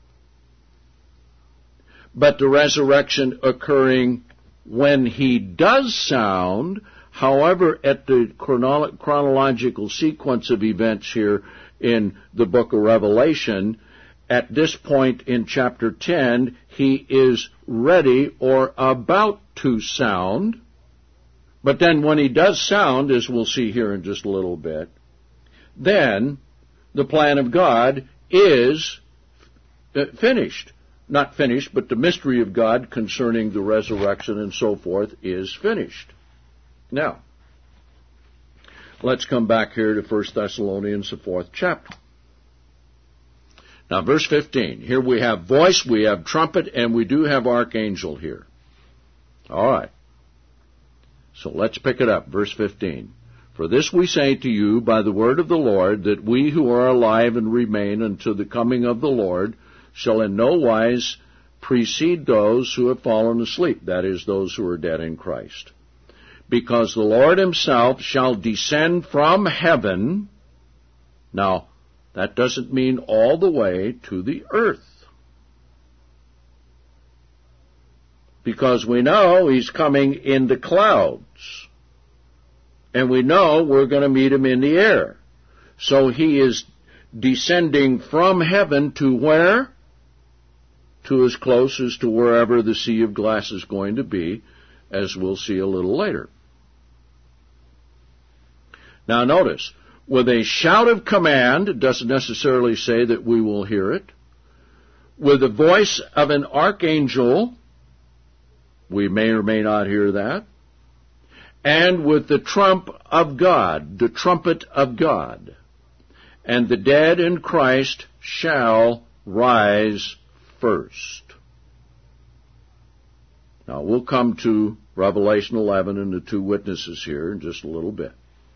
Speaker 1: but the resurrection occurring when he does sound. However, at the chronolo- chronological sequence of events here in the book of Revelation, at this point in chapter ten, he is ready or about to sound. But then when he does sound, as we'll see here in just a little bit, then the plan of God is finished. Not finished, but the mystery of God concerning the resurrection and so forth is finished. Now, let's come back here to First Thessalonians, the fourth chapter. Now, verse fifteen. Here we have voice, we have trumpet, and we do have archangel here. All right. So let's pick it up. Verse fifteen. For this we say to you by the word of the Lord, that we who are alive and remain until the coming of the Lord shall in no wise precede those who have fallen asleep, that is, those who are dead in Christ. Because the Lord himself shall descend from heaven. Now, that doesn't mean all the way to the earth. Because we know he's coming in the clouds. And we know we're going to meet him in the air. So he is descending from heaven to where? To as close as to wherever the sea of glass is going to be, as we'll see a little later. Now notice, with a shout of command, it doesn't necessarily say that we will hear it. With the voice of an archangel, we may or may not hear that. And with the trump of God, the trumpet of God. And the dead in Christ shall rise first. Now we'll come to Revelation eleven and the two witnesses here in just a little bit.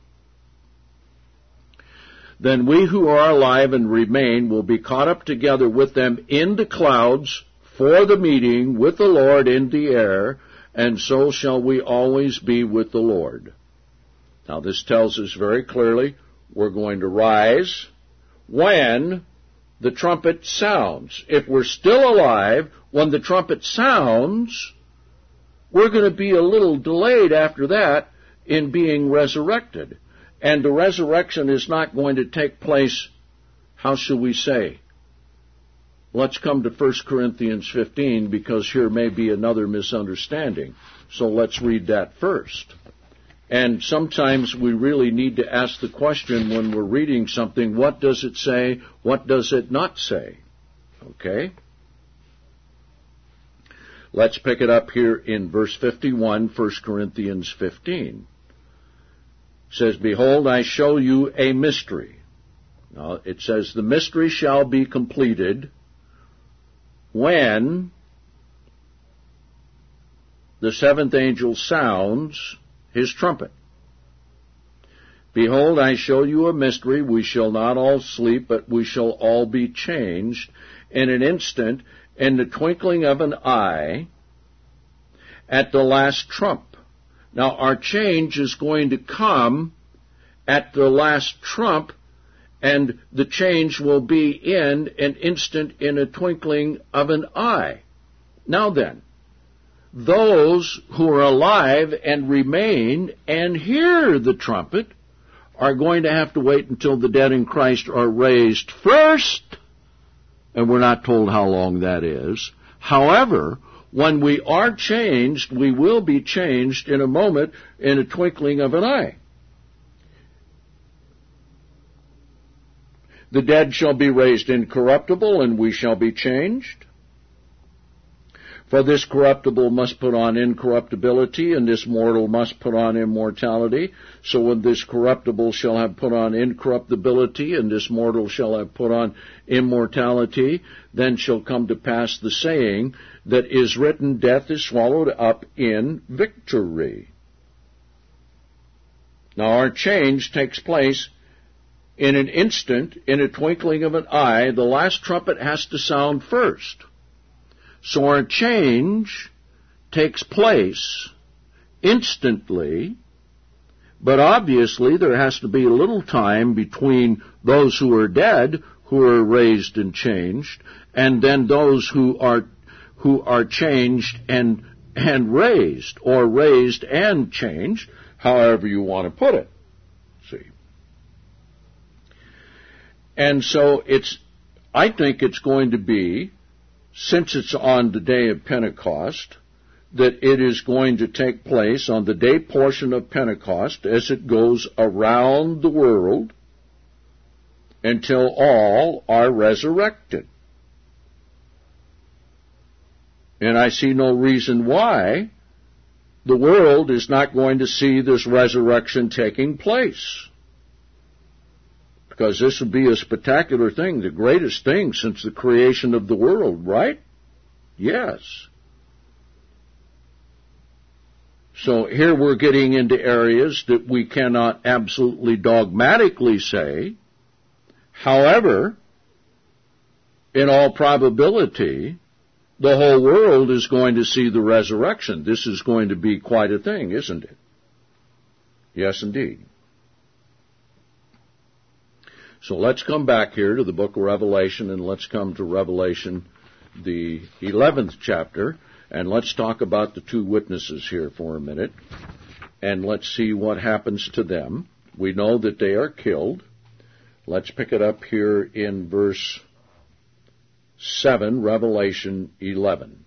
Speaker 1: Then we who are alive and remain will be caught up together with them in the clouds for the meeting with the Lord in the air, and so shall we always be with the Lord. Now this tells us very clearly we're going to rise when the trumpet sounds. If we're still alive when the trumpet sounds, we're going to be a little delayed after that in being resurrected. And the resurrection is not going to take place, how shall we say? Let's come to First Corinthians fifteen, because here may be another misunderstanding. So let's read that first. And sometimes we really need to ask the question when we're reading something, what does it say, what does it not say? Okay? Let's pick it up here in verse fifty-one, First Corinthians fifteen. It says, Behold, I show you a mystery. Now, it says, the mystery shall be completed when the seventh angel sounds his trumpet. Behold, I show you a mystery. We shall not all sleep, but we shall all be changed in an instant, in the twinkling of an eye, at the last trump. Now, our change is going to come at the last trump, and the change will be in an instant, in a twinkling of an eye. Now then, those who are alive and remain and hear the trumpet are going to have to wait until the dead in Christ are raised first, and we're not told how long that is. However, when we are changed, we will be changed in a moment, in a twinkling of an eye. The dead shall be raised incorruptible, and we shall be changed. For this corruptible must put on incorruptibility, and this mortal must put on immortality. So when this corruptible shall have put on incorruptibility, and this mortal shall have put on immortality, then shall come to pass the saying that is written, Death is swallowed up in victory. Now our change takes place in an instant, in a twinkling of an eye. The last trumpet has to sound first. So our change takes place instantly, but obviously there has to be a little time between those who are dead, who are raised and changed, and then those who are who are changed and and raised, or raised and changed, however you want to put it. See. And so it's I think it's going to be, since it's on the day of Pentecost, that it is going to take place on the day portion of Pentecost as it goes around the world until all are resurrected. And I see no reason why the world is not going to see this resurrection taking place. Because this would be a spectacular thing, the greatest thing since the creation of the world, right? Yes. So here we're getting into areas that we cannot absolutely dogmatically say. However, in all probability, the whole world is going to see the resurrection. This is going to be quite a thing, isn't it? Yes, indeed. So let's come back here to the book of Revelation, and let's come to Revelation, the eleventh chapter, and let's talk about the two witnesses here for a minute, and let's see what happens to them. We know that they are killed. Let's pick it up here in verse seven, Revelation eleven.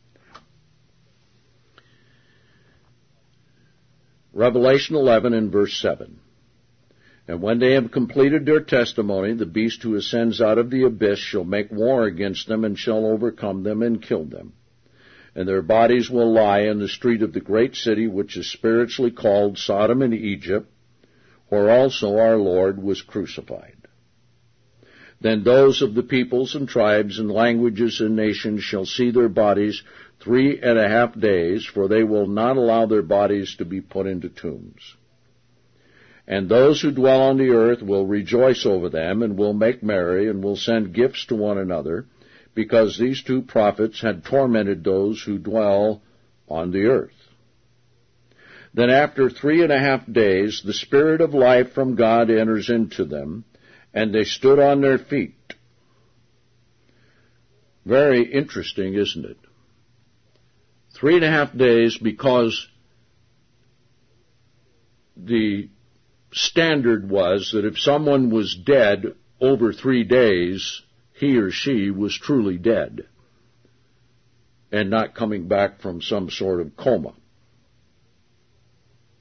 Speaker 1: Revelation eleven and verse seven. And when they have completed their testimony, the beast who ascends out of the abyss shall make war against them, and shall overcome them and kill them. And their bodies will lie in the street of the great city, which is spiritually called Sodom and Egypt, where also our Lord was crucified. Then those of the peoples and tribes and languages and nations shall see their bodies three and a half days, for they will not allow their bodies to be put into tombs. And those who dwell on the earth will rejoice over them, and will make merry, and will send gifts to one another, because these two prophets had tormented those who dwell on the earth. Then after three and a half days, the Spirit of life from God enters into them, and they stood on their feet. Very interesting, isn't it? Three and a half days, because the standard was that if someone was dead over three days, he or she was truly dead and not coming back from some sort of coma.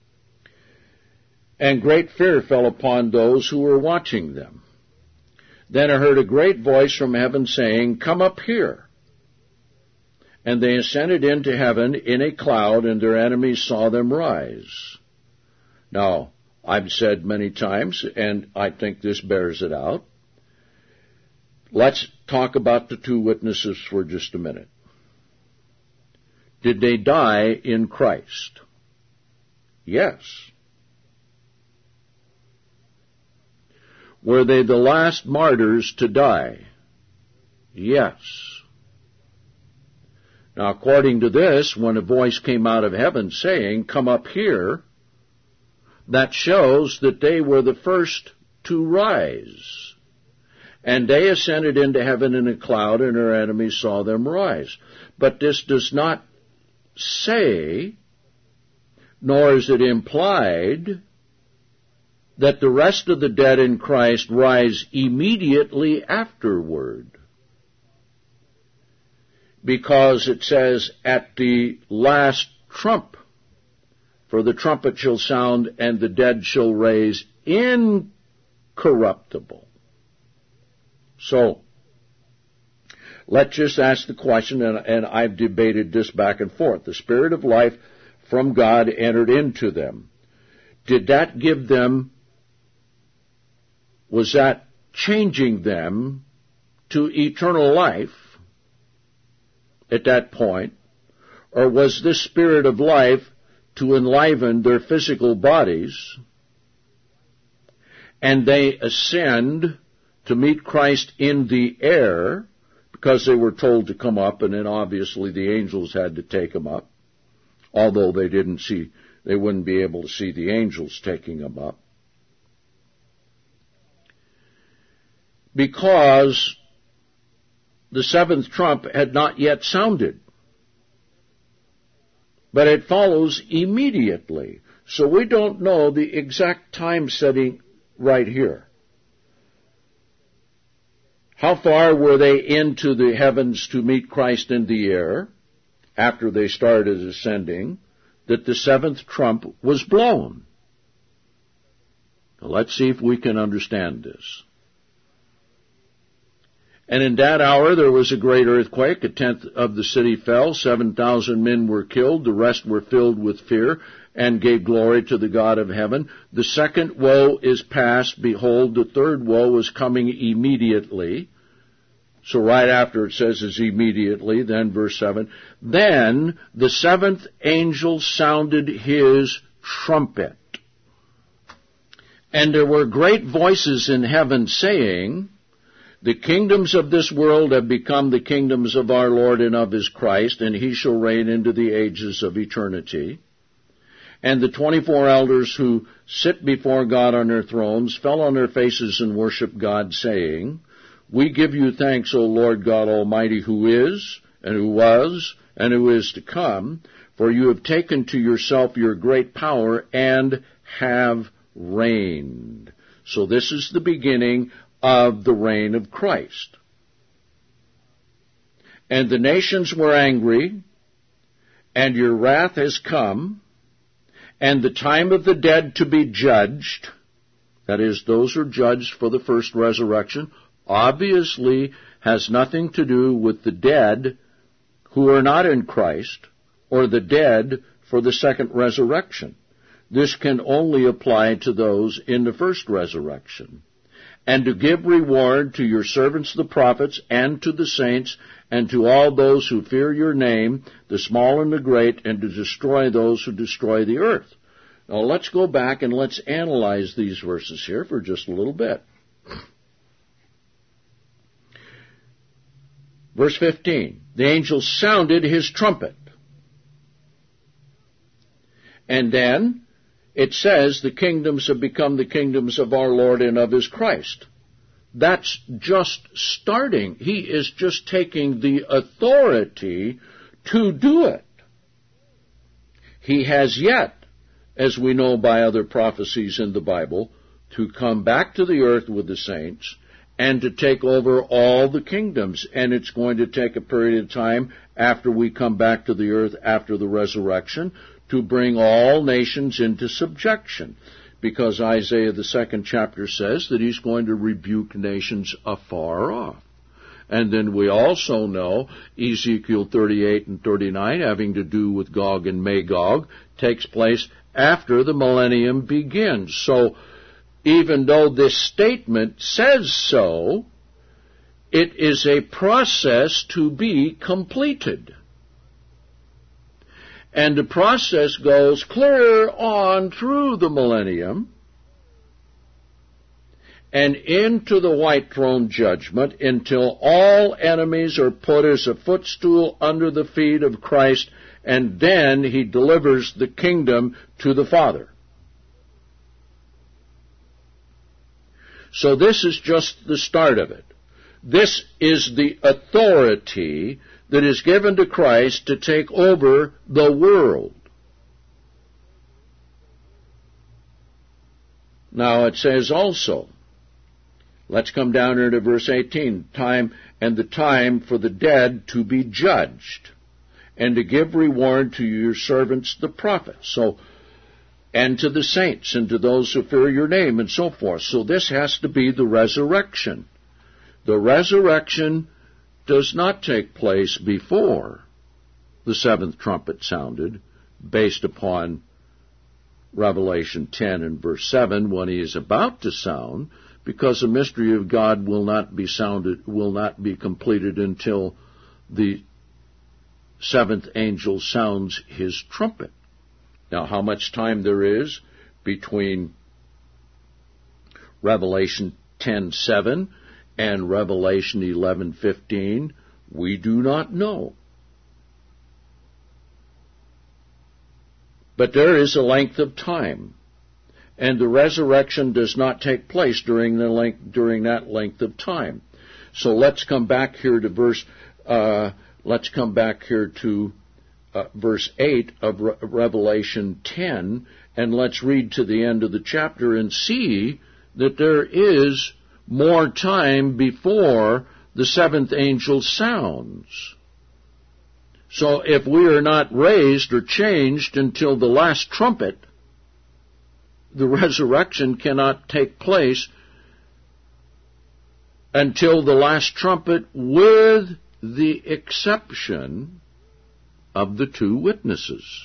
Speaker 1: And great fear fell upon those who were watching them. Then I heard a great voice from heaven saying, Come up here. And they ascended into heaven in a cloud, and their enemies saw them rise. Now, I've said many times, and I think this bears it out, let's talk about the two witnesses for just a minute. Did they die in Christ? Yes. Were they the last martyrs to die? Yes. Now, according to this, when a voice came out of heaven saying, Come up here, that shows that they were the first to rise. And they ascended into heaven in a cloud, and their enemies saw them rise. But this does not say, nor is it implied, that the rest of the dead in Christ rise immediately afterward. Because it says, at the last trump, for the trumpet shall sound, and the dead shall raise incorruptible. So, let's just ask the question, and, and I've debated this back and forth. The Spirit of life from God entered into them. Did that give them, was that changing them to eternal life at that point? Or was this Spirit of life to enliven their physical bodies, and they ascend to meet Christ in the air, because they were told to come up, and then obviously the angels had to take them up, although they didn't see, they wouldn't be able to see the angels taking them up. Because the seventh trump had not yet sounded. But it follows immediately. So we don't know the exact time setting right here. How far were they into the heavens to meet Christ in the air, after they started ascending, that the seventh trump was blown? Now let's see if we can understand this. And in that hour there was a great earthquake, a tenth of the city fell, seven thousand men were killed, the rest were filled with fear, and gave glory to the God of heaven. The second woe is past, behold, the third woe is coming immediately. So right after it says is immediately, then verse seven, then the seventh angel sounded his trumpet. And there were great voices in heaven saying, The kingdoms of this world have become the kingdoms of our Lord and of his Christ, and he shall reign into the ages of eternity. And the twenty-four elders who sit before God on their thrones fell on their faces and worshiped God, saying, We give you thanks, O Lord God Almighty, who is, and who was, and who is to come, for you have taken to yourself your great power and have reigned. So this is the beginning of the reign of Christ. And the nations were angry, and your wrath has come, and the time of the dead to be judged, that is, those are judged for the first resurrection, obviously has nothing to do with the dead who are not in Christ, or the dead for the second resurrection. This can only apply to those in the first resurrection. And to give reward to your servants the prophets, and to the saints, and to all those who fear your name, the small and the great, and to destroy those who destroy the earth. Now let's go back and let's analyze these verses here for just a little bit. Verse fifteen, the angel sounded his trumpet. And then it says the kingdoms have become the kingdoms of our Lord and of his Christ. That's just starting. He is just taking the authority to do it. He has yet, as we know by other prophecies in the Bible, to come back to the earth with the saints and to take over all the kingdoms. And it's going to take a period of time after we come back to the earth after the resurrection to bring all nations into subjection. because Isaiah the second chapter says that he's going to rebuke nations afar off. And then we also know Ezekiel thirty-eight and thirty-nine, having to do with Gog and Magog, takes place after the millennium begins. So even though this statement says so, it is a process to be completed. And the process goes clear on through the millennium and into the white throne judgment until all enemies are put as a footstool under the feet of Christ, and then he delivers the kingdom to the Father. So this is just the start of it. This is the authority that is given to Christ to take over the world. Now it says also, let's come down here to verse eighteen, time and the time for the dead to be judged, and to give reward to your servants the prophets. So, and to the saints, and to those who fear your name, and so forth. So this has to be the resurrection. The resurrection does not take place before the seventh trumpet sounded, based upon Revelation ten and verse seven, when he is about to sound, because the mystery of God will not be sounded, will not be completed until the seventh angel sounds his trumpet. Now, how much time there is between Revelation ten seven and Revelation eleven fifteen, we do not know. But there is a length of time, and the resurrection does not take place during the length, during that length of time. So let's come back here to verse. Uh, let's come back here to uh, verse eight of Re- Revelation ten, and let's read to the end of the chapter and see that there is more time before the seventh angel sounds. So if we are not raised or changed until the last trumpet, the resurrection cannot take place until the last trumpet, with the exception of the two witnesses.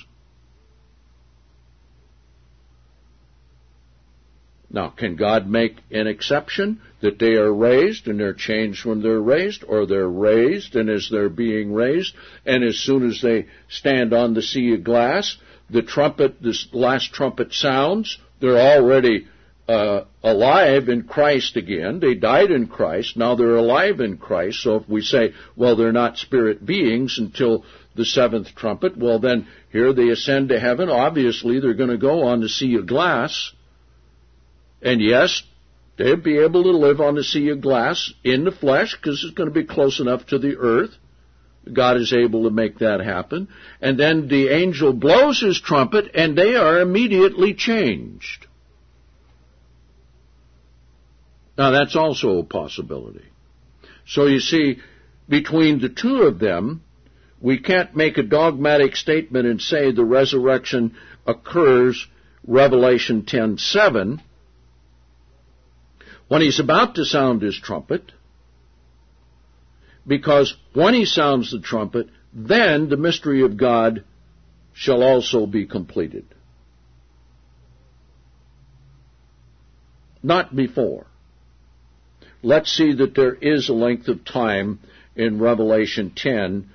Speaker 1: Now, can God make an exception that they are raised and they're changed when they're raised, or they're raised and as they're being raised, and as soon as they stand on the sea of glass, the trumpet, this last trumpet sounds, they're already uh, alive in Christ again. They died in Christ, now they're alive in Christ. So if we say, well, they're not spirit beings until the seventh trumpet, well then, here they ascend to heaven. Obviously, they're going to go on the sea of glass. And yes, they'd be able to live on the sea of glass in the flesh, because it's going to be close enough to the earth. God is able to make that happen. And then the angel blows his trumpet, and they are immediately changed. Now, that's also a possibility. So you see, between the two of them, we can't make a dogmatic statement and say the resurrection occurs Revelation ten seven, when he's about to sound his trumpet, because when he sounds the trumpet, then the mystery of God shall also be completed. Not before. Let's see that there is a length of time in Revelation ten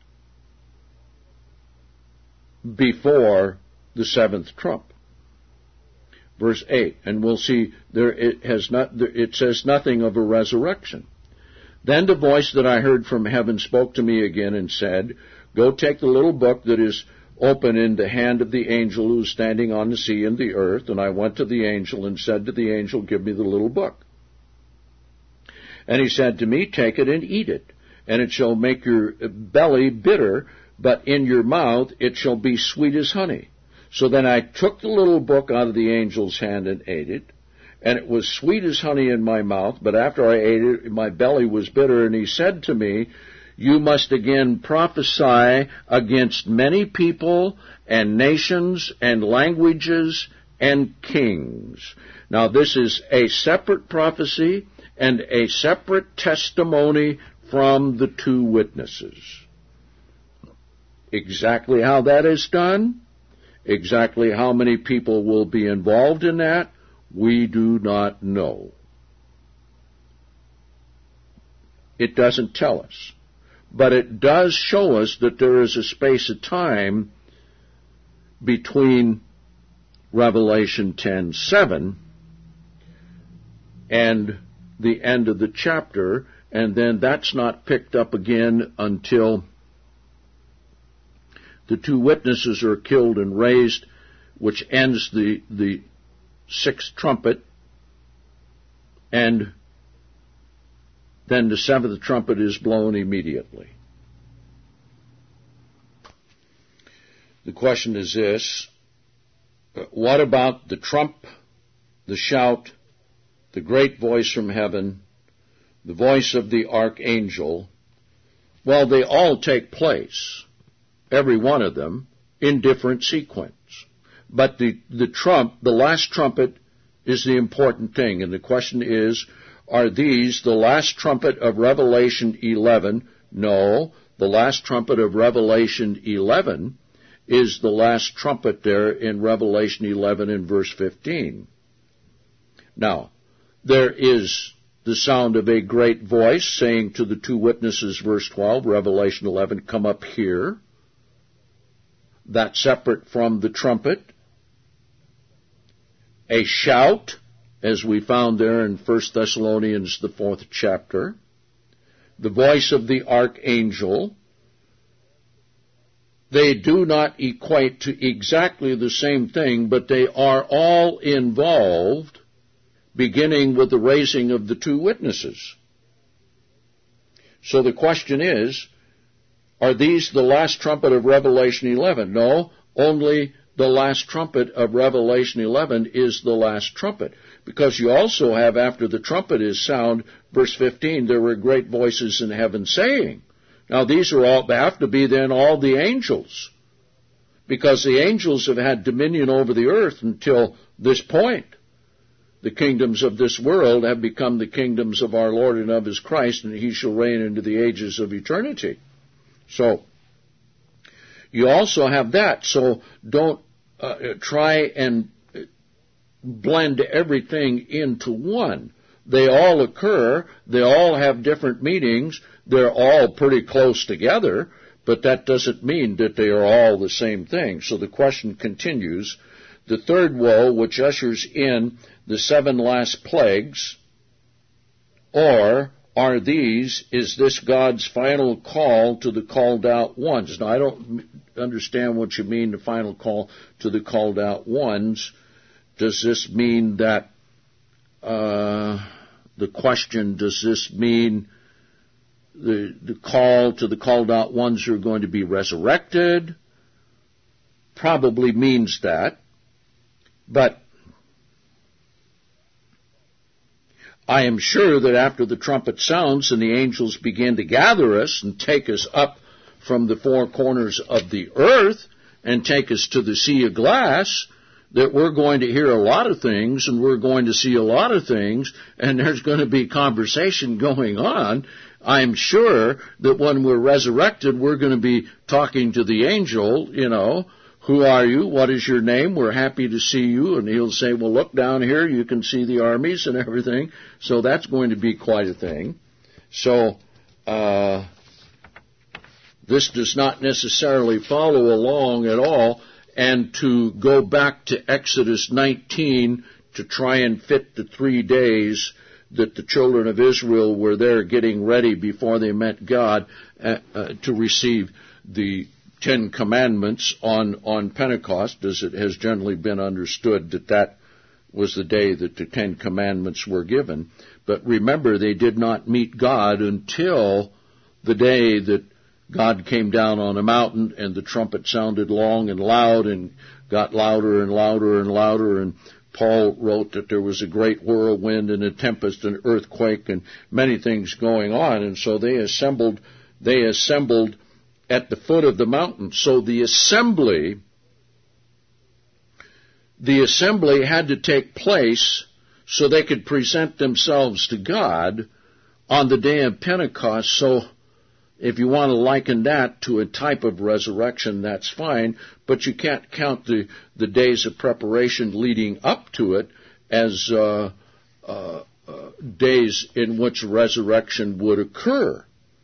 Speaker 1: before the seventh trump. Verse eight, and we'll see there it has not. It says nothing of a resurrection. Then the voice that I heard from heaven spoke to me again and said, "Go take the little book that is open in the hand of the angel who is standing on the sea and the earth." And I went to the angel and said to the angel, "Give me the little book." And he said to me, "Take it and eat it, and it shall make your belly bitter, but in your mouth it shall be sweet as honey." So then I took the little book out of the angel's hand and ate it, and it was sweet as honey in my mouth, but after I ate it, my belly was bitter. And he said to me, "You must again prophesy against many people and nations and languages and kings. Now this is a separate prophecy and a separate testimony from the two witnesses. Exactly how that is done, exactly how many people will be involved in that, we do not know. It doesn't tell us. But it does show us that there is a space of time between Revelation ten seven and the end of the chapter, and then that's not picked up again until the two witnesses are killed and raised, which ends the, the sixth trumpet, and then the seventh trumpet is blown immediately. The question is this: what about the trump, the shout, the great voice from heaven, the voice of the archangel? Well, they all take place, every one of them, in different sequence. But the, the trump, the last trumpet, is the important thing. And the question is, are these the last trumpet of Revelation eleven? No, the last trumpet of Revelation eleven is the last trumpet there in Revelation eleven in verse fifteen. Now, there is the sound of a great voice saying to the two witnesses, verse twelve, Revelation eleven, come up here. That's separate from the trumpet. A shout, as we found there in First Thessalonians, the fourth chapter. The voice of the archangel. They do not equate to exactly the same thing, but they are all involved, beginning with the raising of the two witnesses. So the question is, are these the last trumpet of Revelation eleven? No, only the last trumpet of Revelation eleven is the last trumpet. Because you also have, after the trumpet is sound, verse fifteen, there were great voices in heaven saying. Now these are all, they have to be then all the angels. Because the angels have had dominion over the earth until this point. The kingdoms of this world have become the kingdoms of our Lord and of His Christ, and He shall reign into the ages of eternity. So, you also have that. So don't uh, try and blend everything into one. They all occur. They all have different meanings. They're all pretty close together, but that doesn't mean that they are all the same thing. So the question continues. The third woe, which ushers in the seven last plagues, or are these, is this God's final call to the called out ones? Now, I don't understand what you mean, the final call to the called out ones. Does this mean that, uh, the question, does this mean the, the call to the called out ones are going to be resurrected? Probably means that. But I am sure that after the trumpet sounds and the angels begin to gather us and take us up from the four corners of the earth and take us to the sea of glass, that we're going to hear a lot of things and we're going to see a lot of things and there's going to be conversation going on. I'm sure that when we're resurrected, we're going to be talking to the angel, you know, who are you? What is your name? We're happy to see you. And he'll say, well, look down here. You can see the armies and everything. So that's going to be quite a thing. So uh, this does not necessarily follow along at all. And to go back to Exodus nineteen to try and fit the three days that the children of Israel were there getting ready before they met God uh, uh, to receive the Ten Commandments on, on Pentecost, as it has generally been understood that that was the day that the Ten Commandments were given. But remember, they did not meet God until the day that God came down on a mountain and the trumpet sounded long and loud and got louder and louder and louder, and Paul wrote that there was a great whirlwind and a tempest and earthquake and many things going on, and so they assembled, they assembled at the foot of the mountain. So the assembly the assembly had to take place so they could present themselves to God on the day of Pentecost. So if you want to liken that to a type of resurrection, that's fine, but you can't count the, the days of preparation leading up to it as uh, uh, uh, days in which resurrection would occur.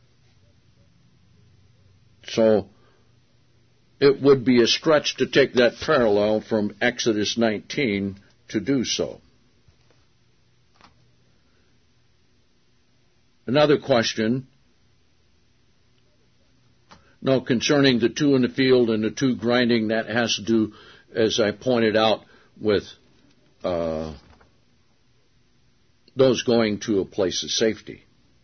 Speaker 1: So it would be a stretch to take that parallel from Exodus nineteen to do so. Another question, no, concerning the two in the field and the two grinding, that has to do, as I pointed out, with uh, those going to a place of safety.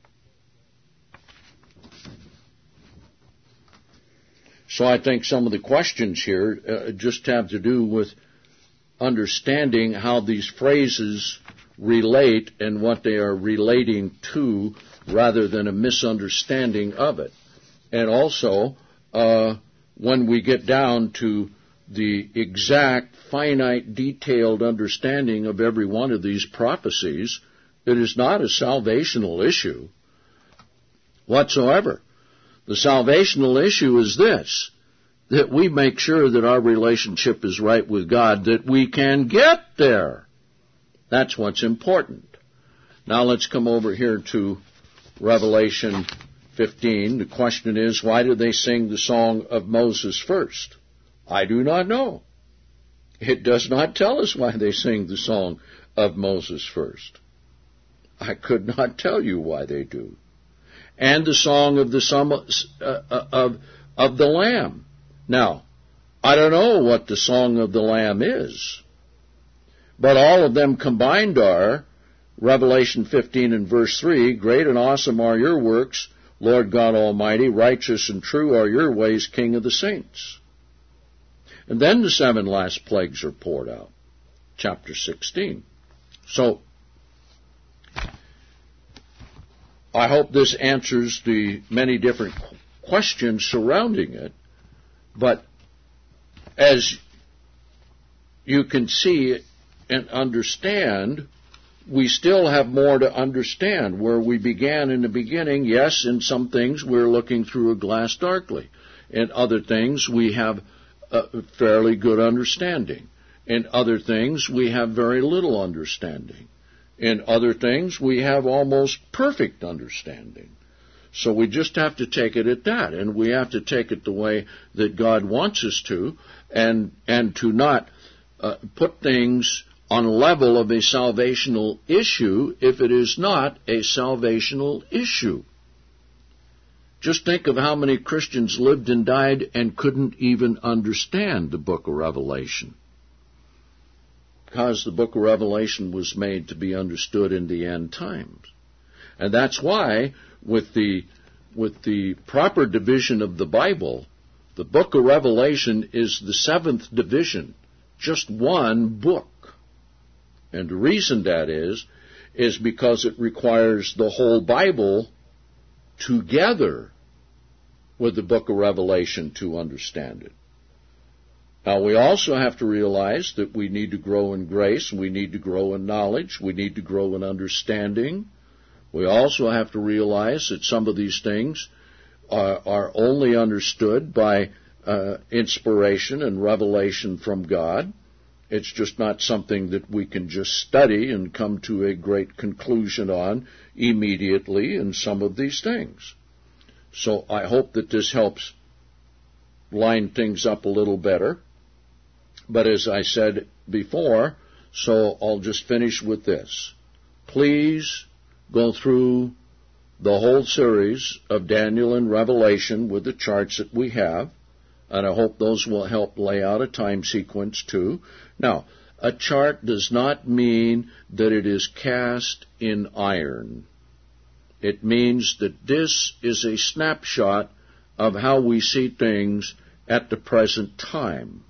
Speaker 1: So I think some of the questions here uh, just have to do with understanding how these phrases relate and what they are relating to, rather than a misunderstanding of it. And also, uh, when we get down to the exact, finite, detailed understanding of every one of these prophecies, it is not a salvational issue whatsoever. The salvational issue is this, that we make sure that our relationship is right with God, that we can get there. That's what's important. Now let's come over here to Revelation fifteen. The question is, why did they sing the song of Moses first? I do not know. It does not tell us why they sing the song of Moses first. I could not tell you why they do. And the song of the sum, uh, of of the Lamb. Now, I don't know what the song of the Lamb is, but all of them combined are Revelation fifteen and verse three, great and awesome are your works, Lord God Almighty, righteous and true are your ways, King of the saints. And then the seven last plagues are poured out, chapter sixteen. So, I hope this answers the many different questions surrounding it, but as you can see and understand, we still have more to understand. Where we began in the beginning, yes, in some things we're looking through a glass darkly. In other things we have a fairly good understanding. In other things we have very little understanding. In other things we have almost perfect understanding. So we just have to take it at that, and we have to take it the way that God wants us to, and and to not uh, put things on a level of a salvational issue if it is not a salvational issue. Just think of how many Christians lived and died and couldn't even understand the book of Revelation, because the book of Revelation was made to be understood in the end times. And that's why, with the with the proper division of the Bible, the book of Revelation is the seventh division, just one book. And the reason that is, is because it requires the whole Bible together with the book of Revelation to understand it. Now, we also have to realize that we need to grow in grace, we need to grow in knowledge, we need to grow in understanding. We also have to realize that some of these things are, are only understood by uh, inspiration and revelation from God. It's just not something that we can just study and come to a great conclusion on immediately in some of these things. So I hope that this helps line things up a little better. But as I said before, so I'll just finish with this. Please go through the whole series of Daniel and Revelation with the charts that we have, and I hope those will help lay out a time sequence too. Now, a chart does not mean that it is cast in iron. It means that this is a snapshot of how we see things at the present time.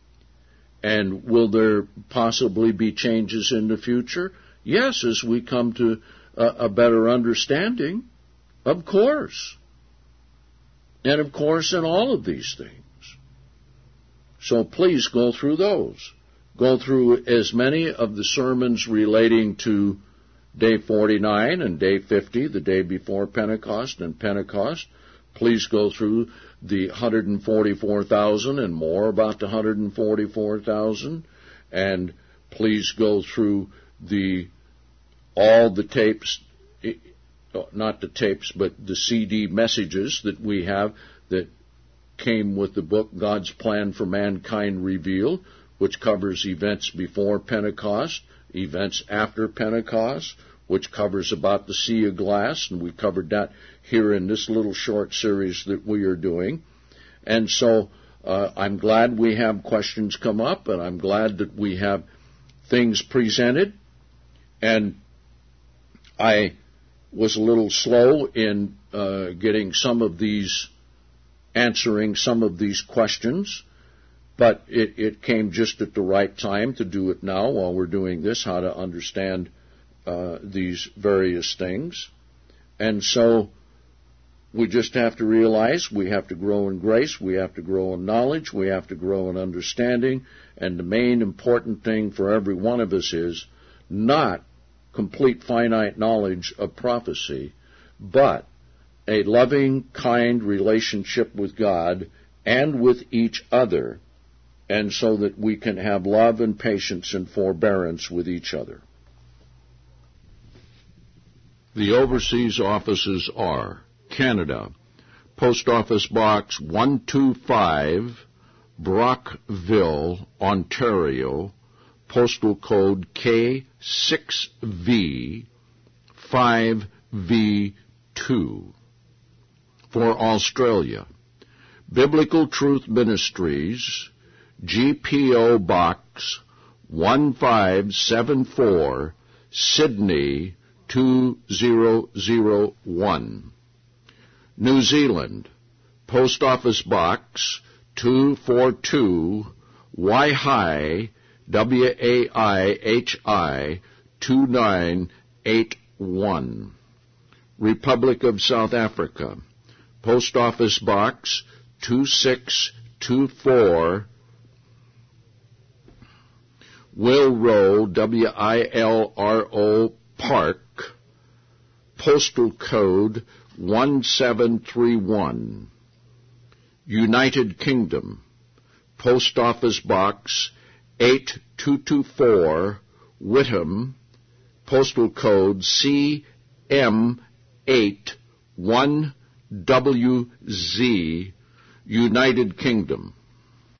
Speaker 1: And will there possibly be changes in the future? Yes, as we come to a, a better understanding, of course. And of course in all of these things. So please go through those. go through as many of the sermons relating to day forty-nine and day fifty, the day before Pentecost and Pentecost. Please go through the one hundred forty-four thousand and more about the one hundred forty-four thousand. And please go through the all the tapes, not the tapes, but the C D messages that we have that came with the book God's Plan for Mankind Revealed, which covers events before Pentecost, events after Pentecost, which covers about the Sea of Glass, and we covered that here in this little short series that we are doing. And so uh, I'm glad we have questions come up, and I'm glad that we have things presented. And I was a little slow in uh, getting some of these, answering some of these questions, but it, it came just at the right time to do it now while we're doing this, how to understand uh, these various things. And so we just have to realize we have to grow in grace, we have to grow in knowledge, we have to grow in understanding, and the main important thing for every one of us is not complete finite knowledge of prophecy, but a loving, kind relationship with God and with each other, and so that we can have love and patience and forbearance with each other. The overseas offices are Canada, Post Office Box one two five, Brockville, Ontario, postal code K six V five V two. For Australia, Biblical Truth Ministries, G P O Box one five seven four, Sydney two zero zero one. New Zealand, Post Office Box two forty-two, Waihi, W A I H I two nine eight one. Republic of South Africa, Post Office Box two six two four, Wilro, W I L R O, Park, postal code one seven three one. United Kingdom, Post Office Box eight two two four, Whitham, postal code C M eight one W Z, United Kingdom.